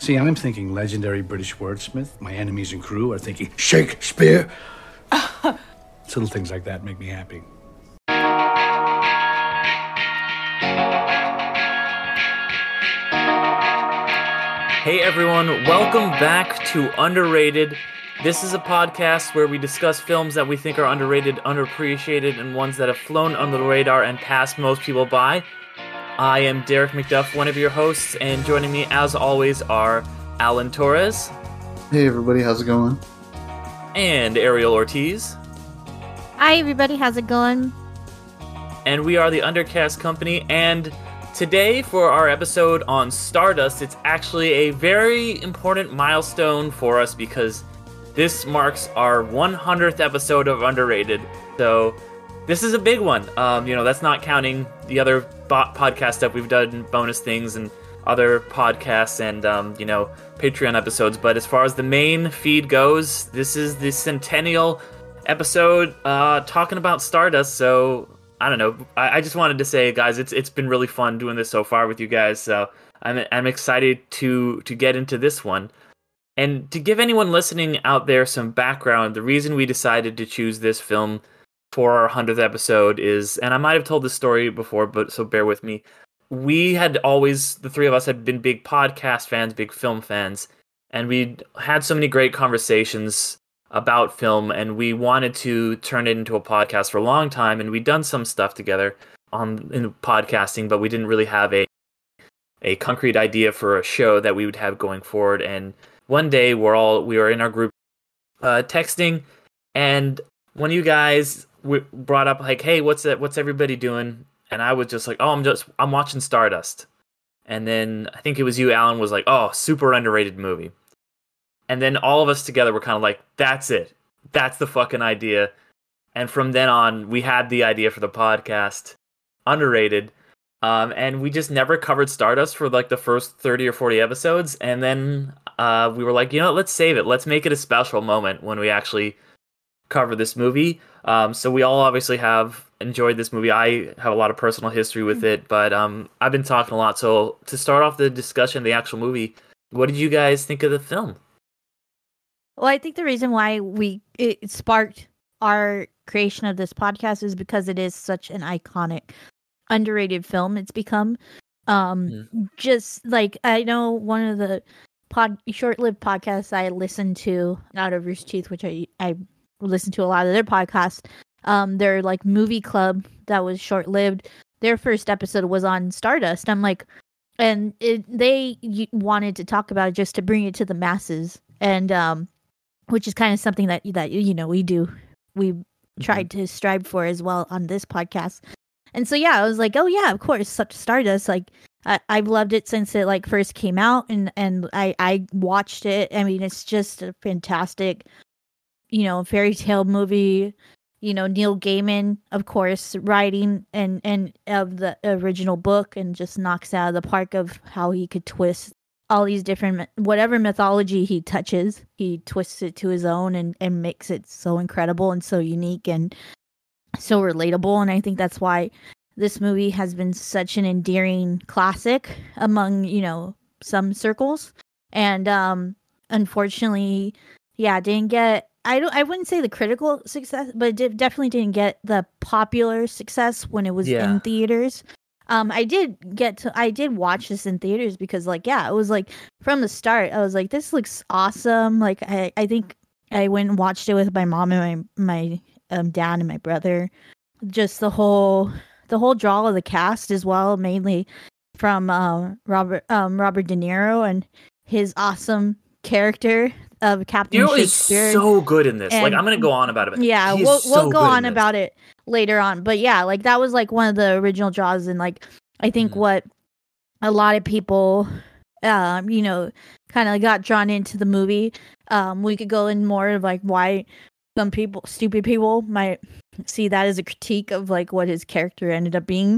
See, I'm thinking legendary British wordsmith. My enemies and crew are thinking Shakespeare. It's little things like that make me happy. Hey everyone, welcome back to Underrated. This is a podcast where we discuss films that we think are underrated, underappreciated, and ones that have flown under the radar and passed most people by. I am Derek McDuff, one of your hosts, and joining me as always are Alan Torres. Hey everybody, how's it going? And Ariel Ortiz. Hi everybody, how's it going? And we are the Undercast Company, and today, for our episode on Stardust, it's actually a very important milestone for us because this marks our 100th episode of Underrated. So, this is a big one. That's not counting the other podcast stuff we've done, bonus things, and other podcasts and, Patreon episodes. But as far as the main feed goes, this is the centennial episode talking about Stardust. So, I don't know. I just wanted to say, guys, it's been really fun doing this so far with you guys. So I'm excited to get into this one. And to give anyone listening out there some background, the reason we decided to choose this film for our 100th episode is, and I might have told this story before, but so bear with me. We had always, the three of us had been big podcast fans, big film fans, and we had so many great conversations about film, and we wanted to turn it into a podcast for a long time, and we'd done some stuff together in podcasting, but we didn't really have a concrete idea for a show that we would have going forward. And one day we were in our group texting, and one of you guys brought up like, hey, what's everybody doing? And I was just like, I'm watching Stardust. And then I think it was you, Alan, was like, oh, super underrated movie. And then all of us together were kind of like, that's it. That's the fucking idea. And from then on, we had the idea for the podcast, Underrated. And we just never covered Stardust for like the first 30 or 40 episodes. And then we were like, let's save it. Let's make it a special moment when we actually cover this movie. So we all obviously have enjoyed this movie. I have a lot of personal history with it, but I've been talking a lot. So to start off the discussion of the actual movie, what did you guys think of the film? Well, I think the reason why it sparked our creation of this podcast is because it is such an iconic, underrated film. It's become just like, I know one of the short-lived podcasts I listened to, Out of Rooster Teeth, which I listened to a lot of their podcasts. Their like movie club that was short-lived. Their first episode was on Stardust. I'm like, and they wanted to talk about it just to bring it to the masses, and which is kind of something that we do. We tried to strive for as well on this podcast. And so I was like, oh yeah, of course, Stardust. Like I've loved it since it like first came out, and I watched it. I mean, it's just a fantastic, fairy tale movie. Neil Gaiman, of course, writing and of the original book, and just knocks out of the park of how he could twist all these different, whatever mythology he touches, he twists it to his own and makes it so incredible and so unique and so relatable. And I think that's why this movie has been such an endearing classic among, some circles. And unfortunately, didn't get, I wouldn't say the critical success, but it definitely didn't get the popular success when it was in theaters. I did watch this in theaters because it was like from the start, I was like, this looks awesome. Like, I think I went and watched it with my mom and my dad and my brother. Just the whole draw of the cast as well, mainly from Robert De Niro and his awesome character of Captain Shakespeare. Is so good in this. And, I'm going to go on about it. Yeah, we'll go on about it later on. But that was one of the original draws, and I think what a lot of people kind of got drawn into the movie. We could go in more of why some people, stupid people, might see that as a critique of what his character ended up being.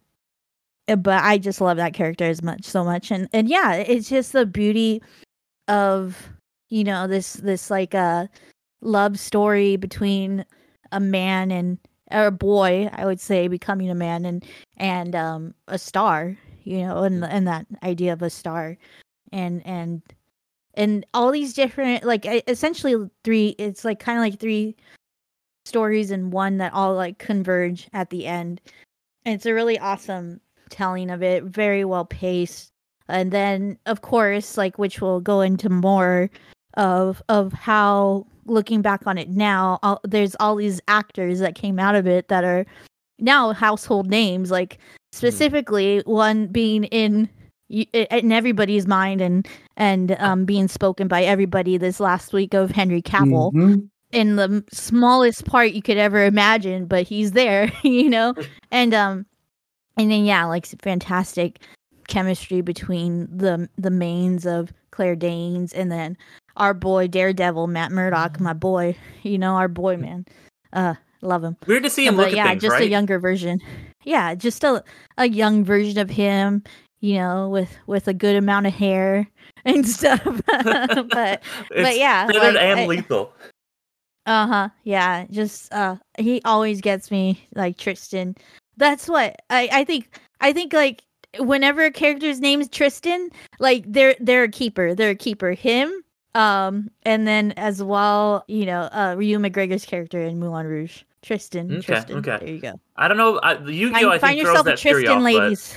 But I just love that character so much. And it's just the beauty of this love story between a man and or a boy, I would say, becoming a man and a star, and that idea of a star. and all these different, like, essentially three. It's like kind of like three stories in one that all like converge at the end. And it's a really awesome telling of it, very well paced. And then, of course, like, which we'll go into more of how, looking back on it now, there's all these actors that came out of it that are now household names, like specifically one being in everybody's mind and being spoken by everybody this last week of Henry Cavill. Mhm. In the smallest part you could ever imagine, but he's there, and then yeah, like, fantastic chemistry between the mains of Claire Danes and then our boy Daredevil Matt Murdock, my boy, our boy, man. Love him. Weird to see him look at things, just right? a younger version. Yeah, just a young version of him, with a good amount of hair and stuff. but yeah, feathered like, and lethal. Yeah, just he always gets me, like, Tristan. That's what I think like, whenever a character's name is Tristan, like, they're a keeper. They're a keeper. Him, and then as well, Ryu McGregor's character in Moulin Rouge. Tristan. Okay, Tristan. okay. There you go. I don't know. Yu-Gi-Oh! I Find think throws yourself a that theory Tristan, off, ladies.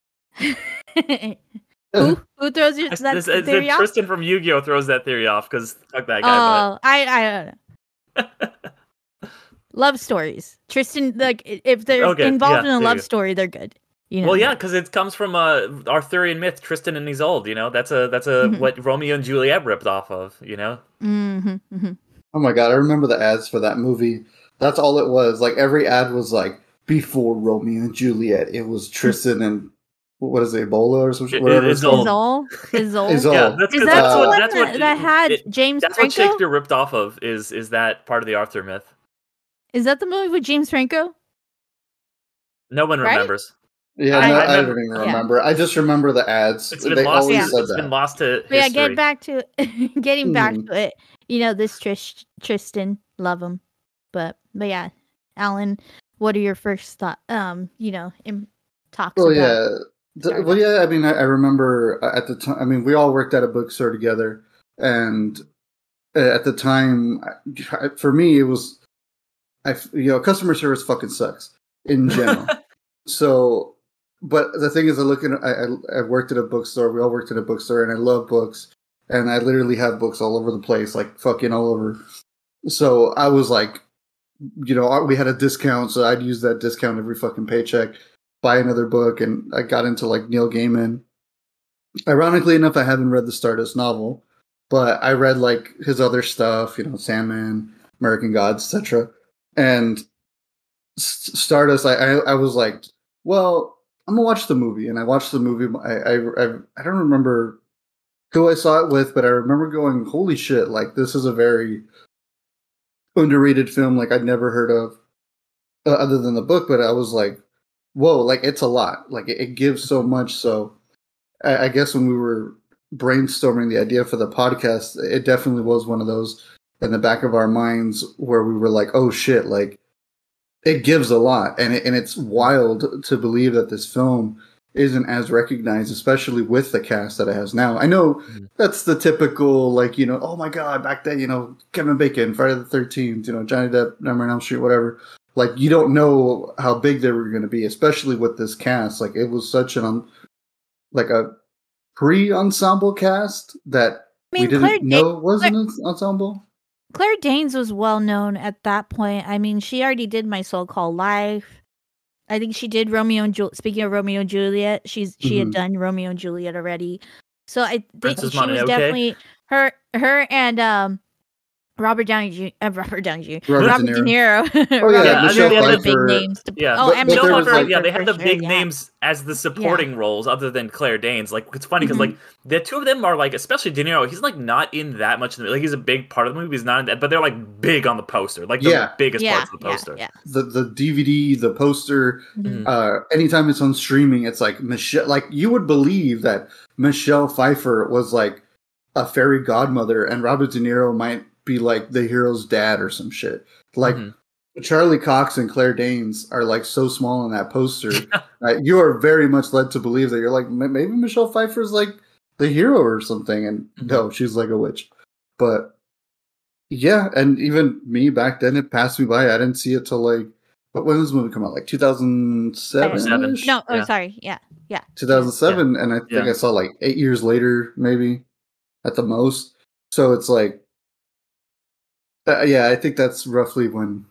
Who throws that It's theory off? Tristan from Yu-Gi-Oh! Throws that theory off because fuck that guy. Oh, I don't know. Love stories. Tristan, like, if they're involved in a love story, they're good. Well, yeah, because it comes from Arthurian myth, Tristan and Isolde. That's what Romeo and Juliet ripped off of. Oh my god, I remember the ads for that movie. That's all it was. Like, every ad was like, before Romeo and Juliet, it was Tristan and what is it, Ebola or something? Isolde. Yeah, that's what that had James That's Franco? what Shakespeare ripped off of. Is that part of the Arthur myth? Is that the movie with James Franco? No one remembers. Yeah, I don't even remember. I just remember the ads. It's been lost. It's been lost to history. Yeah, getting back to it. This Tristan, love him. But yeah, Alan, what are your first thoughts? In talks. Well, about yeah. I mean, I remember at the time. I mean, we all worked at a bookstore together, and at the time, for me, it was, customer service fucking sucks in general. So, but the thing is, I worked at a bookstore. We all worked at a bookstore, and I love books, and I literally have books all over the place, like fucking all over. So I was like, we had a discount, so I'd use that discount every fucking paycheck, buy another book, and I got into, like, Neil Gaiman. Ironically enough, I haven't read the Stardust novel, but I read, like, his other stuff, Sandman, American Gods, etc. And Stardust, I was like, well, I'm gonna watch the movie, and I watched the movie. I don't remember who I saw it with, but I remember going, holy shit, like, this is a very underrated film, like, I'd never heard of other than the book. But I was like, whoa, like, it's a lot, like, it gives so much. So I guess when we were brainstorming the idea for the podcast, it definitely was one of those in the back of our minds where we were like, oh shit, like, it gives a lot, and it's wild to believe that this film isn't as recognized, especially with the cast that it has now. I know that's the typical, like, oh my god, back then, Kevin Bacon, Friday the 13th, Johnny Depp, Nightmare on Elm Street, whatever. Like, you don't know how big they were going to be, especially with this cast. Like, it was such a pre-ensemble cast that we didn't know was an ensemble. Claire Danes was well known at that point. I mean, she already did My So-Called Life. I think she did Romeo and Juliet. Speaking of Romeo and Juliet, she had done Romeo and Juliet already. So I think she was definitely her and Robert Downey Jr. Robert De Niro. Oh yeah, Michelle Pfeiffer. Big names. And Michelle Pfeiffer. They had the big names as the supporting roles, other than Claire Danes. Like, it's funny because like the two of them are, like, especially De Niro. He's like not in that much. Like, he's a big part of the movie. He's not in that, but they're like big on the poster. Like the biggest parts of the poster. Yeah. The DVD, the poster. Anytime it's on streaming, it's like Michelle. Like, you would believe that Michelle Pfeiffer was like a fairy godmother, and Robert De Niro might be like the hero's dad or some shit. Like, Charlie Cox and Claire Danes are like so small in that poster. You are very much led to believe that you're like, maybe Michelle Pfeiffer's like the hero or something, and no, she's like a witch. But yeah, and even me back then, it passed me by. I didn't see it till like, when did this movie come out? Like 2007? No, Yeah. sorry. Yeah. 2007, and I think Yeah. I saw like 8 years later, maybe at the most. So it's like, yeah, I think that's roughly when,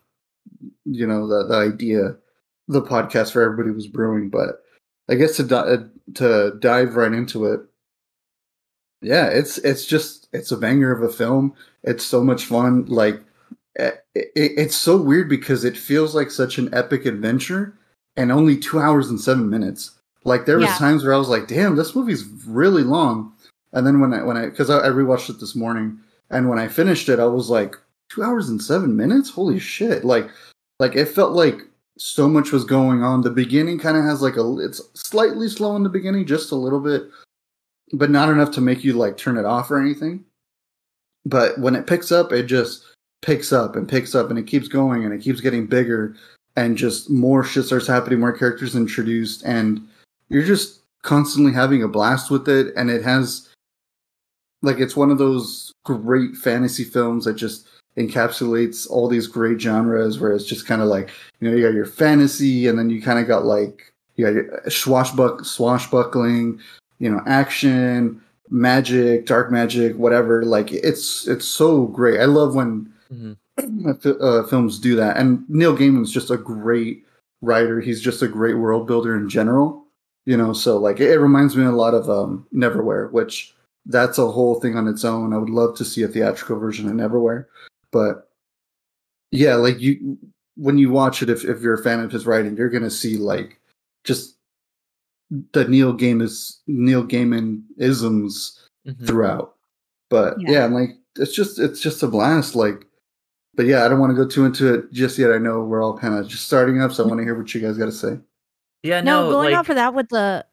the idea, the podcast for everybody was brewing. But I guess to dive right into it, yeah, it's a banger of a film. It's so much fun. Like, it's so weird because it feels like such an epic adventure, and only 2 hours and 7 minutes. Like, there was times where I was like, damn, this movie's really long. And then because I rewatched it this morning, and when I finished it, I was like, 2 hours and 7 minutes? Holy shit. Like it felt like so much was going on. The beginning kind of has it's slightly slow in the beginning, just a little bit, but not enough to make you like turn it off or anything. But when it picks up, it just picks up and picks up, and it keeps going, and it keeps getting bigger, and just more shit starts happening, more characters introduced, and you're just constantly having a blast with it. And it has, like, it's one of those great fantasy films that just encapsulates all these great genres, where it's just kind of like, you got your fantasy, and then you kind of got like, you got your swashbuckling, action, magic, dark magic, whatever. Like, it's so great. I love when films do that. And Neil Gaiman's just a great writer. He's just a great world builder in general. So like it reminds me a lot of Neverwhere, which that's a whole thing on its own. I would love to see a theatrical version of Neverwhere. But yeah, like when you watch it, if you're a fan of his writing, you're gonna see like just the Neil Gaiman isms throughout. But yeah, and like it's just a blast. Like, but yeah, I don't want to go too into it just yet. I know we're all kind of just starting up, so I want to hear what you guys got to say. Yeah, going off of that with the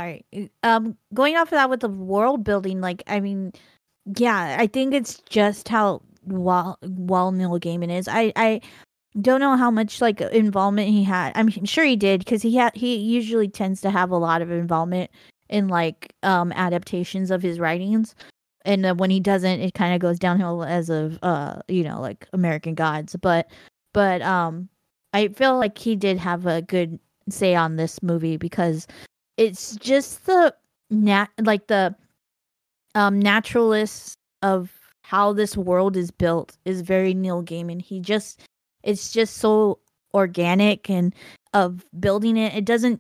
going off of that with the world building, like, I mean, yeah, I think it's just how well Neil Gaiman is. I don't know how much like involvement he had. I'm sure he did, because he usually tends to have a lot of involvement in like adaptations of his writings, and when he doesn't, it kind of goes downhill as of like American Gods. But I feel like he did have a good say on this movie, because it's just the naturalist of how this world is built is very Neil Gaiman. It's just so organic, and of building it. It doesn't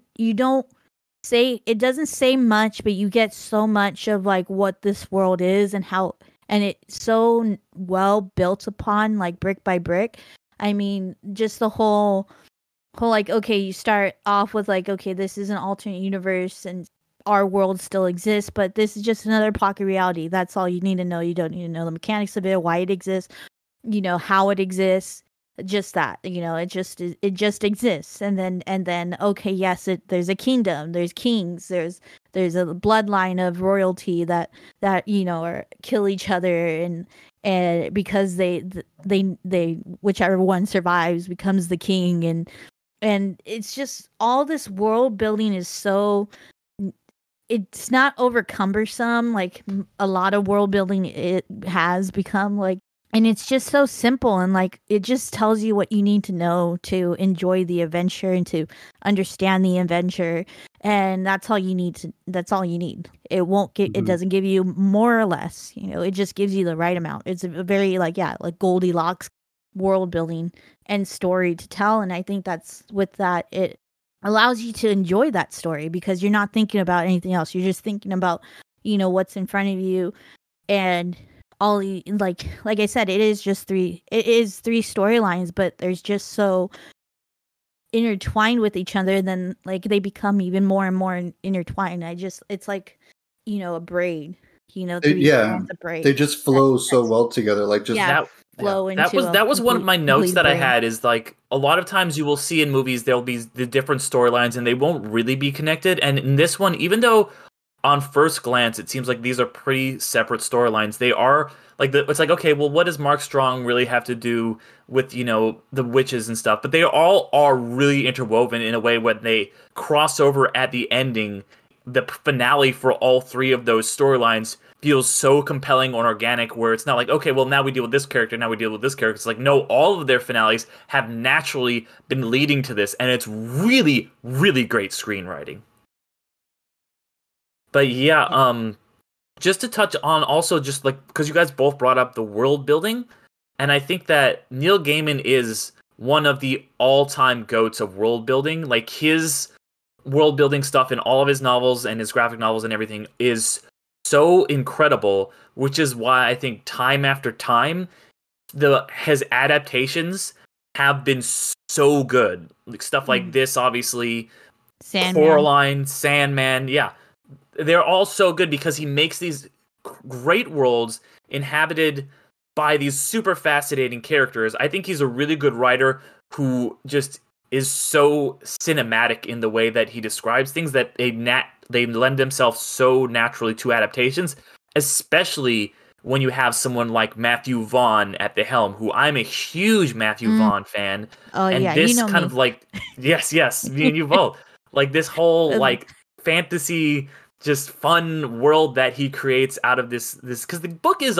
say much, but you get so much of like what this world is and how, and it's so well built upon, like brick by brick. I mean, just the whole like, okay, you start off with like, okay, this is an alternate universe and our world still exists, but this is just another pocket reality. That's all you need to know. You don't need to know the mechanics of it, why it exists, how it exists. Just that, it just exists. And then okay, yes, there's a kingdom, there's kings, there's a bloodline of royalty that or kill each other, and because they whichever one survives becomes the king, and it's just all this world building is so, it's not over cumbersome like a lot of world building it has become, like, and it's just so simple, and like it just tells you what you need to know to enjoy the adventure and to understand the adventure, and that's all you need. It won't get it doesn't give you more or less, it just gives you the right amount. It's a very like Goldilocks world building and story to tell, and I think that's with that it allows you to enjoy that story, because you're not thinking about anything else. You're just thinking about what's in front of you, and all like I said, it is three storylines, but there's just so intertwined with each other, then like they become even more and more intertwined. It's like a braid, a braid. They just flow so well together, like just flow into that was one of my notes that braid. I had, is like a lot of times you will see in movies there'll be the different storylines and they won't really be connected, and in this one, even though on first glance it seems like these are pretty separate storylines, they are like it's like, okay, well, what does Mark Strong really have to do with the witches and stuff? But they all are really interwoven in a way when they cross over at the ending. the finale for all three of those storylines feels so compelling or organic, where it's not like, okay, well, now we deal with this character, now we deal with this character. It's like, no, all of their finales have naturally been leading to this, and it's really, really great screenwriting. But yeah, just to touch on also, just like, because you guys both brought up the world building, and I think that Neil Gaiman is one of the all-time goats of world building. Like, his world building stuff in all of his novels and his graphic novels and everything is so incredible, which is why I think time after time his adaptations have been so good. Like stuff like this, obviously, Coraline, Sandman, yeah, they're all so good because he makes these great worlds inhabited by these super fascinating characters. I think he's a really good writer who just is so cinematic in the way that he describes things, that they lend themselves so naturally to adaptations, especially when you have someone like Matthew Vaughn at the helm, who I'm a huge Matthew Vaughn fan. Oh, and yeah, this you know kind me. of like, yes, me and you both. Like this whole like fantasy, just fun world that he creates out of this because the book is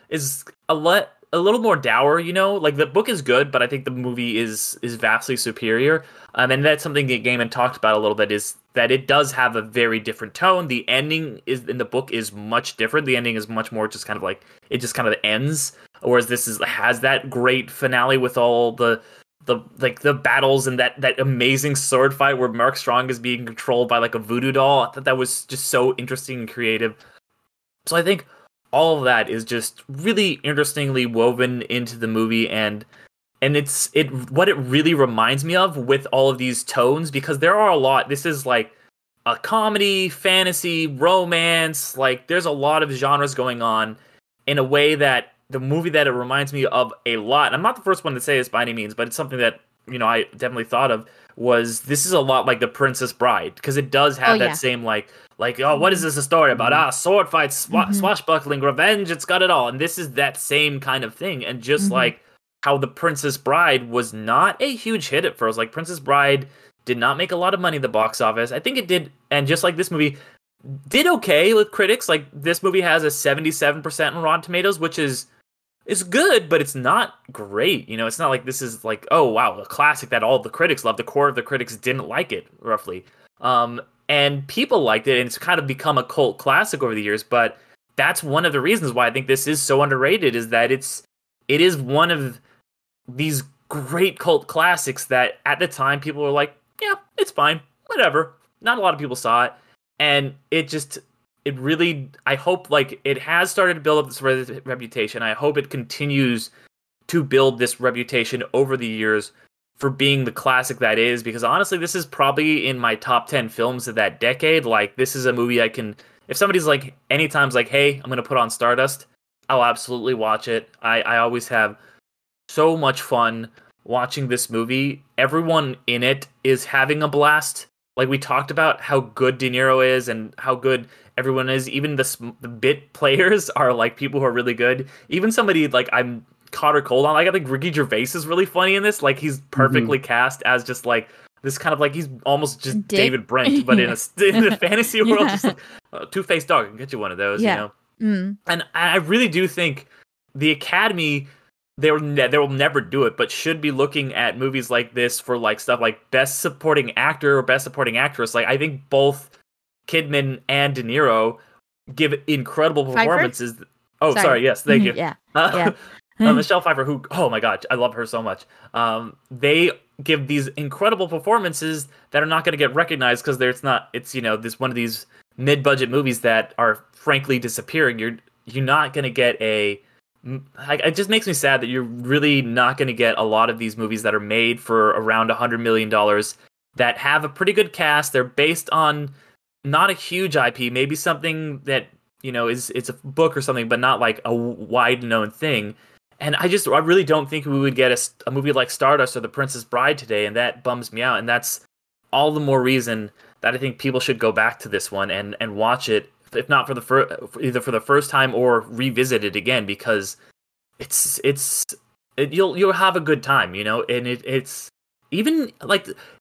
a little more dour, you know. Like the book is good, but I think the movie is vastly superior. And that's something that Gaiman talked about a little bit, is that it does have a very different tone. The ending is in the book is much different. The ending is much more just kind of like, it just kind of ends, whereas this has that great finale with all the battles and that amazing sword fight where Mark Strong is being controlled by like a voodoo doll. I thought that was just so interesting and creative. So I think all of that is just really interestingly woven into the movie, and what it really reminds me of with all of these tones, because there are a lot. This is like a comedy, fantasy, romance. Like there's a lot of genres going on in a way that the movie that it reminds me of a lot. And I'm not the first one to say this by any means, but it's something that, you know, I definitely thought of, was this is a lot like The Princess Bride, because it does have that same like, oh, what is this a story about? Sword fights, swashbuckling, revenge, it's got it all. And this is that same kind of thing. And just like how The Princess Bride was not a huge hit at first. Like Princess Bride did not make a lot of money at the box office. I think it did, and just like this movie, did okay with critics. Like this movie has a 77% on Rotten Tomatoes, which is good, but it's not great. You know, it's not like this is like, oh wow, a classic that all the critics love. The core of the critics didn't like it, roughly. And people liked it, and it's kind of become a cult classic over the years. But that's one of the reasons why I think this is so underrated, is that it is one of these great cult classics that at the time people were like, yeah, it's fine, whatever. Not a lot of people saw it, and it really, I hope, like, it has started to build up this reputation. I hope it continues to build this reputation over the years for being the classic that is, because honestly, this is probably in my top 10 films of that decade. Like, this is a movie I can, if somebody's like, anytime's like, hey, I'm going to put on Stardust, I'll absolutely watch it. I always have so much fun watching this movie. Everyone in it is having a blast. Like, we talked about how good De Niro is and how good everyone is. Even the bit players are like people who are really good. Even somebody like I'm caught or cold on. Like I think Ricky Gervais is really funny in this. Like he's perfectly cast as just like this kind of like, he's almost just David Brent, but in the fantasy world, just like two-faced dog. I can get you one of those, you know. And I really do think the Academy, they will never do it, but should be looking at movies like this for like stuff like Best Supporting Actor or Best Supporting Actress. Like I think both Kidman and De Niro give incredible performances. Pfeiffer? Oh, sorry. Yes, thank you. Yeah. Michelle Pfeiffer, who, oh my god, I love her so much. They give these incredible performances that are not going to get recognized because it's you know, this one of these mid-budget movies that are frankly disappearing. You're not going to get it just makes me sad that you're really not going to get a lot of these movies that are made for around $100 million that have a pretty good cast. They're based on not a huge IP, maybe something that, you know, it's a book or something, but not like a wide known thing. And I really don't think we would get a movie like Stardust or The Princess Bride today, and that bums me out. And that's all the more reason that I think people should go back to this one and watch it, if not for either for the first time or revisit it again, because you'll have a good time, you know. And it's even like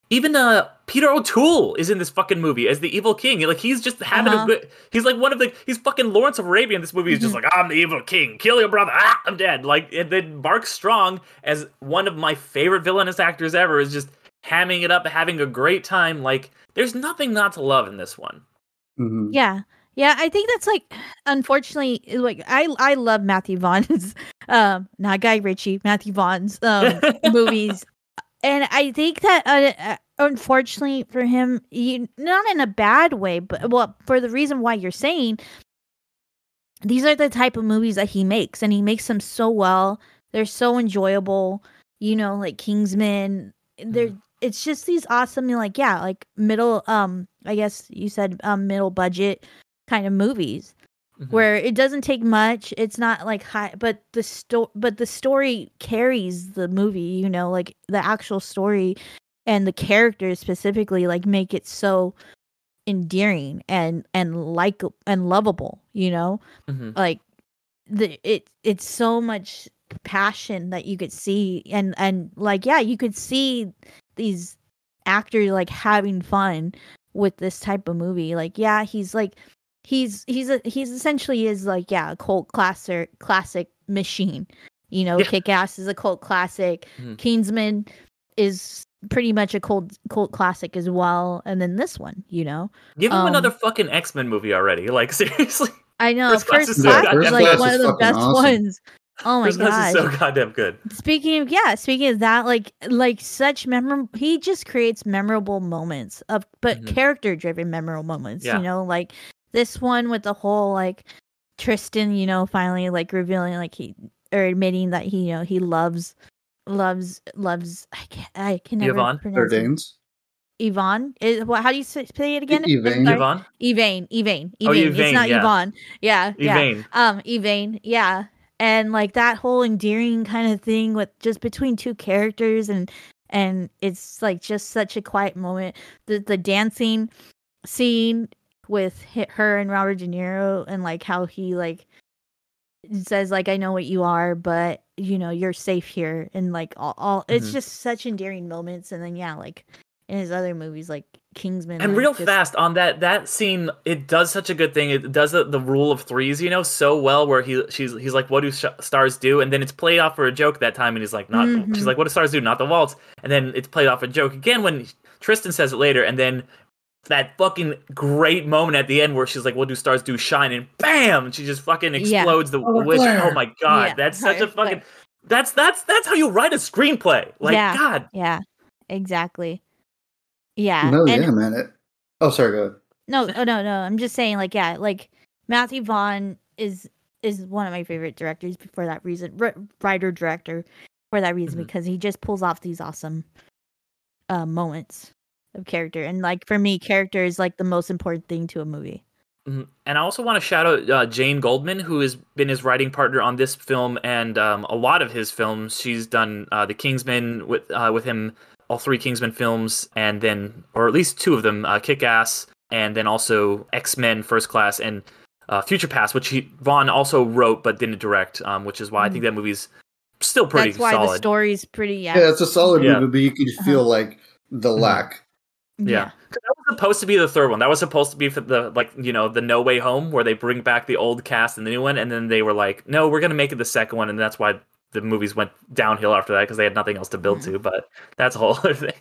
Even Peter O'Toole is in this fucking movie as the evil king. Like he's just having a good. He's like he's fucking Lawrence of Arabia in this movie. He's just like, I'm the evil king. Kill your brother. Ah, I'm dead. Like, and then Mark Strong, as one of my favorite villainous actors ever, is just hamming it up, having a great time. Like, there's nothing not to love in this one. Mm-hmm. Yeah. I think that's like, unfortunately, like I love Matthew Vaughn's, not Guy Ritchie, Matthew Vaughn's movies. And I think that, unfortunately for him, not in a bad way, but for the reason why you're saying, these are the type of movies that he makes, and he makes them so well. They're so enjoyable, like Kingsman. It's just these awesome, like middle, I guess you said middle budget kind of movies. Where it doesn't take much. It's not like high, but the story carries the movie, like the actual story and the characters specifically like make it so endearing and like and lovable, like it's so much passion that you could see and like you could see these actors like having fun with this type of movie. Like he's like he's essentially is like a cult classic machine, Kick-Ass is a cult classic. Kingsman is pretty much a cult classic as well, and then this one, give him another fucking X-Men movie already, like seriously. I know First Class is like one of the best ones. Oh my god, Class is so goddamn good. Speaking of that, like such memorable, he just creates memorable moments but character driven memorable moments, like this one with the whole like Tristan, finally like revealing like admitting that he loves I can never Yvonne pronounce Danes. Yvonne is what? How do you say it again? Yvonne. Yvain. Oh, Yvain, it's not Yvonne. Yeah. Yvain. Yvain. Yeah. And like that whole endearing kind of thing with just between two characters and it's like just such a quiet moment. The dancing scene with her and Robert De Niro and like how he like says like, I know what you are, but you're safe here, and like all it's just such endearing moments. And then like in his other movies like Kingsman, and real fast on that scene, it does such a good thing. It does the rule of threes, so well, where he's like, what do stars do? And then it's played off for a joke that time, and he's like, not. She's like, what do stars do? Not the waltz. And then it's played off a joke again when Tristan says it later, and then that fucking great moment at the end where she's like, what do stars do? Shine, and bam, she just fucking explodes the witch. Oh my god, that's such a fucking that's how you write a screenplay. Like God. Yeah, exactly. Yeah. No, man. Oh, sorry, go ahead. No. I'm just saying, like Matthew Vaughn is one of my favorite directors for that reason, writer director for that reason, because he just pulls off these awesome moments of character, and like for me, character is like the most important thing to a movie. And I also want to shout out Jane Goldman, who has been his writing partner on this film and a lot of his films. She's done the Kingsman with him. All three Kingsman films, and then, or at least two of them, Kick-Ass, and then also X-Men First Class and Future Past, which Vaughn also wrote but didn't direct, which is why I think that movie's still pretty solid. That's why the story's pretty, Yeah, it's a solid movie, but you can feel like the lack. Yeah. That was supposed to be the third one. That was supposed to be for the, the No Way Home, where they bring back the old cast and the new one, and then they were like, no, we're going to make it the second one, and that's why the movies went downhill after that, because they had nothing else to build to, but that's a whole other thing.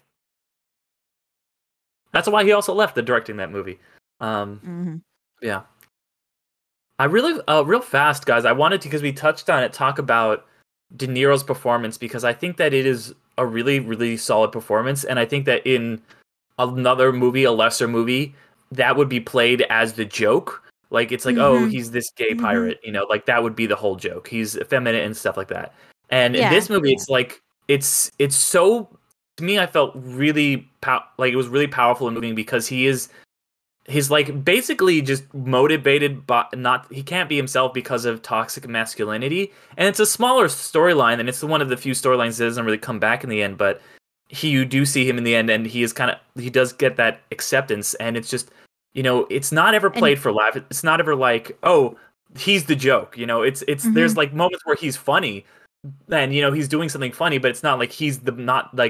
That's why he also left the directing that movie. Yeah. I really, real fast, guys, I wanted to, because we touched on it, talk about De Niro's performance, because I think that it is a really, really solid performance, and I think that in another movie, a lesser movie, that would be played as the joke. Like, it's like, oh, he's this gay pirate, like that would be the whole joke. He's effeminate and stuff like that. And in this movie, it's like, it's so, to me, I felt really, like it was really powerful and moving, because he's like basically just motivated by he can't be himself because of toxic masculinity. And it's a smaller storyline, and it's one of the few storylines that doesn't really come back in the end, but you do see him in the end, and he does get that acceptance, and it's just, it's not ever played for laugh. It's not ever like, oh, he's the joke. It's there's like moments where he's funny, and he's doing something funny, but it's not like he's not like,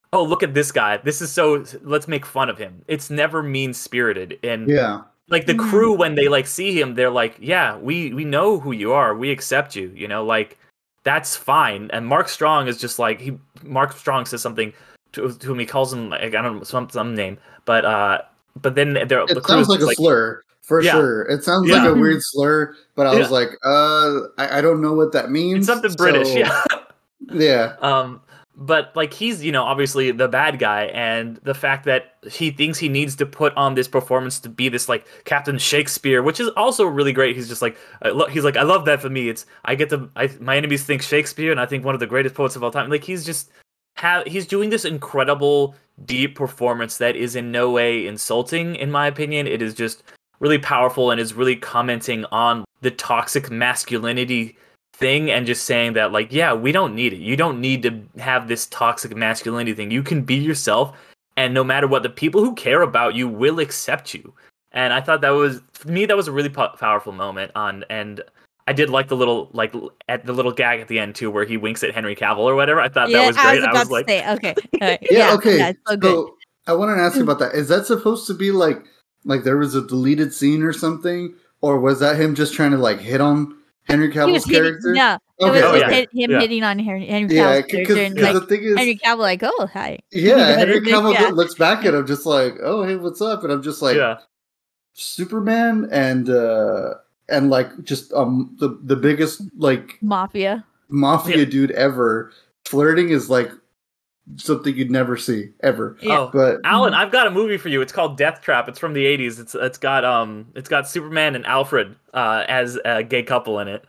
oh, look at this guy. This is so, let's make fun of him. It's never mean-spirited. And Yeah. like the Mhm. crew, when they like see him, they're like, yeah, we know who you are. We accept you, you know, like that's fine. And Mark Strong is just like, Mark Strong says something to him. He calls him, like, I don't know, some name, but then the It crew is sounds like just a slur for Yeah. sure. It sounds Yeah. like a weird slur, but I was Yeah. like, I don't know what that means. it's something British. so- Yeah. Yeah. But like he's, you know, obviously the bad guy, and the fact that he thinks he needs to put on this performance to be this like Captain Shakespeare, which is also really great. He's just like, he's like, I love that for me. It's my enemies think Shakespeare, and I think one of the greatest poets of all time. Like he's just he's doing this incredible deep performance that is in no way insulting, in my opinion. It is just really powerful and is really commenting on the toxic masculinity thing, and just saying that, like, yeah, we don't need it. You don't need to have this toxic masculinity thing. You can be yourself, and no matter what, the people who care about you will accept you. And I thought that was, for me, that was a really powerful moment. And I did like the little, like, at the little gag at the end too, where he winks at Henry Cavill or whatever. I thought that was great. I was about like, to say, okay. Yeah, okay. Yeah, it's so good. So I want to ask you about that. Is that supposed to be like there was a deleted scene or something, or was that him just trying to like hit on Henry He was Cavill's character? no, Okay, it was okay. him Yeah. hitting on Henry Yeah, Cavill's character, and because like the thing is, Henry Cavill, like, oh hi, yeah, Henry Yeah. Cavill looks back at him just like, oh hey, what's up? And I'm just like, yeah, Superman and like just the biggest like mafia. mafia Yeah. dude ever. Flirting is like something you'd never see ever. Yeah. Oh, But Alan, I've got a movie for you. It's called Death Trap. It's from the 80s. It's got Superman and Alfred as a gay couple in it.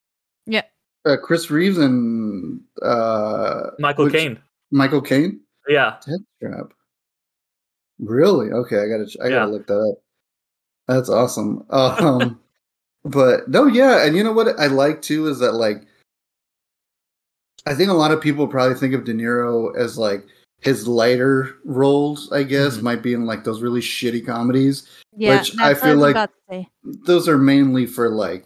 Chris Reeves and Michael which- Caine. Michael Caine. Yeah. Death Trap. Really? Okay, I Yeah. gotta look that up. That's awesome. But no, yeah, and you know what I like too is that like I think a lot of people probably think of De Niro as like his lighter roles, I guess, Mhm. might be in like those really shitty comedies. Yeah, Which that's I what feel was like- about to say. Those are mainly for like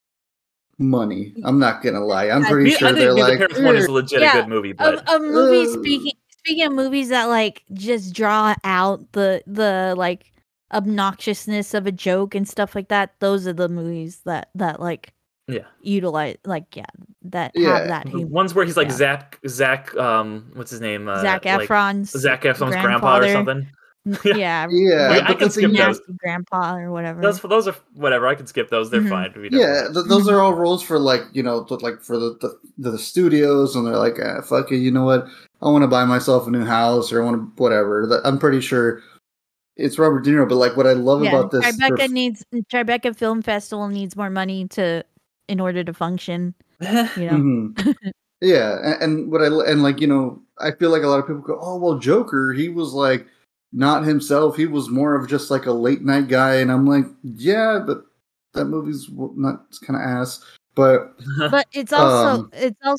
money. I'm not gonna lie. I'm pretty I sure think they're Meet like the Parents one is a legit Yeah, good movie, but A movie Uh, speaking of movies that like just draw out the like obnoxiousness of a joke and stuff like that. Those are the movies that like yeah, utilize that Yeah, have that the humor. ones where he's like Yeah. Zach, what's his name? Zac like, Efron's Zac Efron's grandpa or grandfather. something. Yeah, Yeah, I but can the skip thing is- those. nasty grandpa or whatever. Those are whatever. I can skip those. They're Mhm. fine. If you don't Yeah, want. those are all roles for like like for the studios, and they're like, fuck it, you know what? I want to buy myself a new house, or I want to whatever. I'm pretty sure it's Robert De Niro, but like what I love about this, Tribeca Film Festival needs more money in order to function. You know, Mhm. Yeah, and what and like I feel like a lot of people go, oh well, Joker, he was like not himself. He was more of just like a late night guy, and I'm like, yeah, but that movie's not kind of ass. But but it's also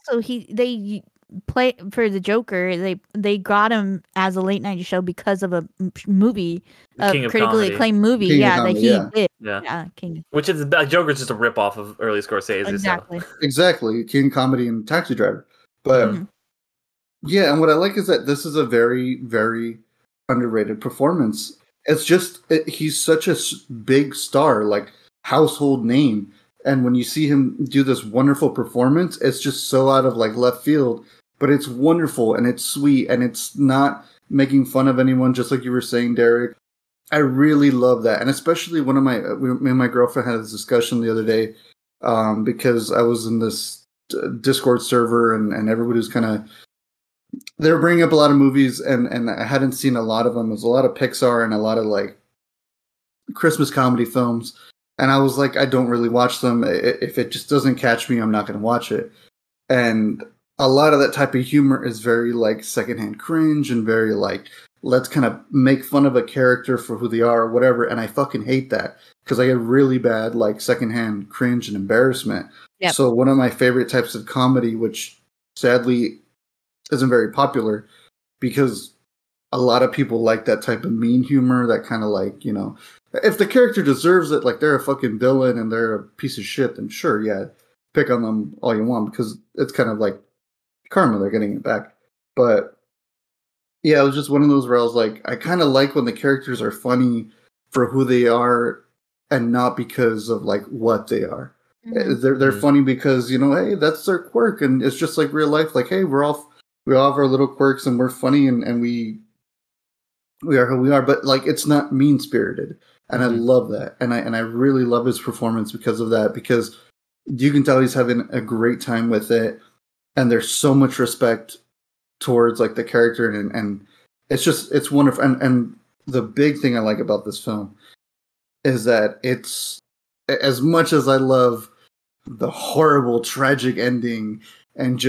they play for the Joker. They got him as a late night show because of a movie, The a King of critically Comedy. acclaimed movie. King of Yeah, Comedy, that he yeah. did. Yeah, Yeah, King. which is Joker's just a ripoff of early Scorsese. So. Exactly. exactly, King Comedy and Taxi Driver. But Mhm. yeah, and what I like is that this is a very, very underrated performance. It's just he's such a big star, like household name, and when you see him do this wonderful performance, it's just so out of like left field, but it's wonderful and it's sweet and it's not making fun of anyone, just like you were saying, Derek. I really love that, and especially me and my girlfriend had this discussion the other day because I was in this Discord server and everybody was kind of. They were bringing up a lot of movies, and I hadn't seen a lot of them. There's a lot of Pixar and a lot of like Christmas comedy films, and I was like, I don't really watch them. If it just doesn't catch me, I'm not going to watch it. And a lot of that type of humor is very like secondhand cringe and very like let's kind of make fun of a character for who they are or whatever. And I fucking hate that because I get really bad like secondhand cringe and embarrassment. Yep. So one of my favorite types of comedy, which sadly isn't very popular because a lot of people like that type of mean humor, that kind of like, if the character deserves it, like they're a fucking villain and they're a piece of shit, then sure, yeah, pick on them all you want because it's kind of like karma, they're getting it back. But Yeah, it was just one of those where I was like, I kind of like when the characters are funny for who they are and not because of like what they are. They're Mhm. funny because hey, that's their quirk, and it's just like real life. Like, hey, we all have our little quirks, and we're funny, and we are who we are. But like, it's not mean spirited, and I Mhm. love that, and I really love his performance because of that. Because you can tell he's having a great time with it, and there's so much respect towards like the character, and it's wonderful. And the big thing I like about this film is that it's, as much as I love the horrible tragic ending and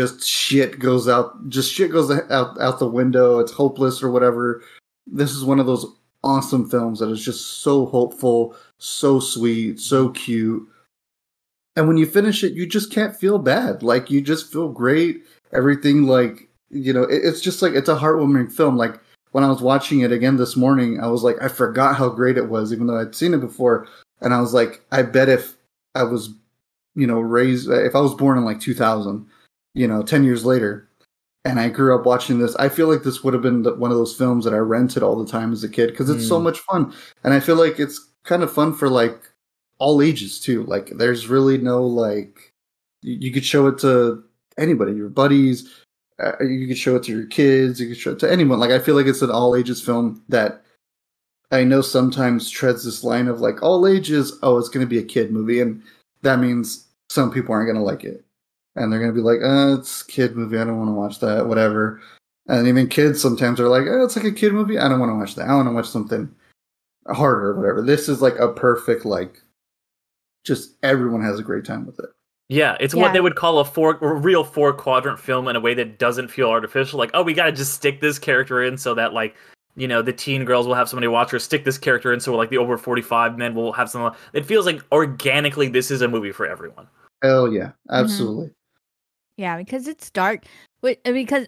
just shit goes out the window, it's hopeless or whatever. This is one of those awesome films that is just so hopeful, so sweet, so cute. And when you finish it, you just can't feel bad. Like, you just feel great. Everything, like, it's just like, it's a heartwarming film. Like, when I was watching it again this morning, I was like, I forgot how great it was, even though I'd seen it before. And I was like, I bet if I was, raised, if I was born in like 2000, 10 years later, and I grew up watching this, I feel like this would have been one of those films that I rented all the time as a kid because it's so Mm. much fun. And I feel like it's kind of fun for like all ages too. Like, there's really no like, you could show it to anybody, your buddies. You could show it to your kids. You could show it to anyone. Like, I feel like it's an all ages film that I know sometimes treads this line of like all ages. Oh, it's going to be a kid movie, and that means some people aren't going to like it, and they're going to be like, it's a kid movie. I don't want to watch that. Whatever. And even kids sometimes are like, it's like a kid movie. I don't want to watch that. I want to watch something harder or whatever. This is like a perfect, like, just everyone has a great time with it. Yeah, it's what they would call a real 4-quadrant film in a way that doesn't feel artificial. Like, oh, we gotta just stick this character in so that, like, the teen girls will have somebody watch, or stick this character in so like the over 45 men will have some. It feels like organically this is a movie for everyone. Hell yeah, absolutely. Yeah, because it's dark, which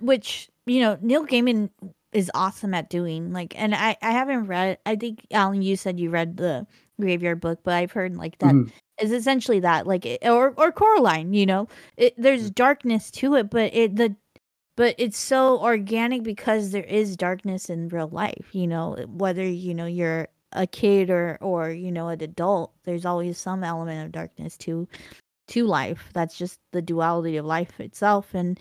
Neil Gaiman is awesome at doing. Like, and I haven't read. I think Alan, you said you read the Graveyard Book, but I've heard like that is essentially that, like, or Coraline. There's darkness to it, but it's so organic because there is darkness in real life. Whether you're a kid or an adult, there's always some element of darkness to life. That's just the duality of life itself, and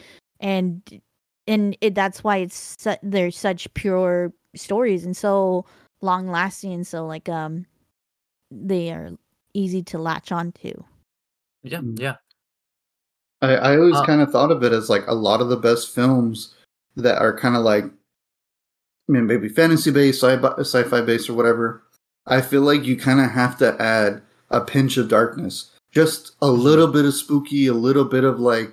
that's why there's such pure stories and so long lasting, and so like they are easy to latch onto. Yeah. I always kind of thought of it as like a lot of the best films that are kind of like, maybe fantasy based, sci-fi based, or whatever. I feel like you kind of have to add a pinch of darkness, just a little bit of spooky, a little bit of like,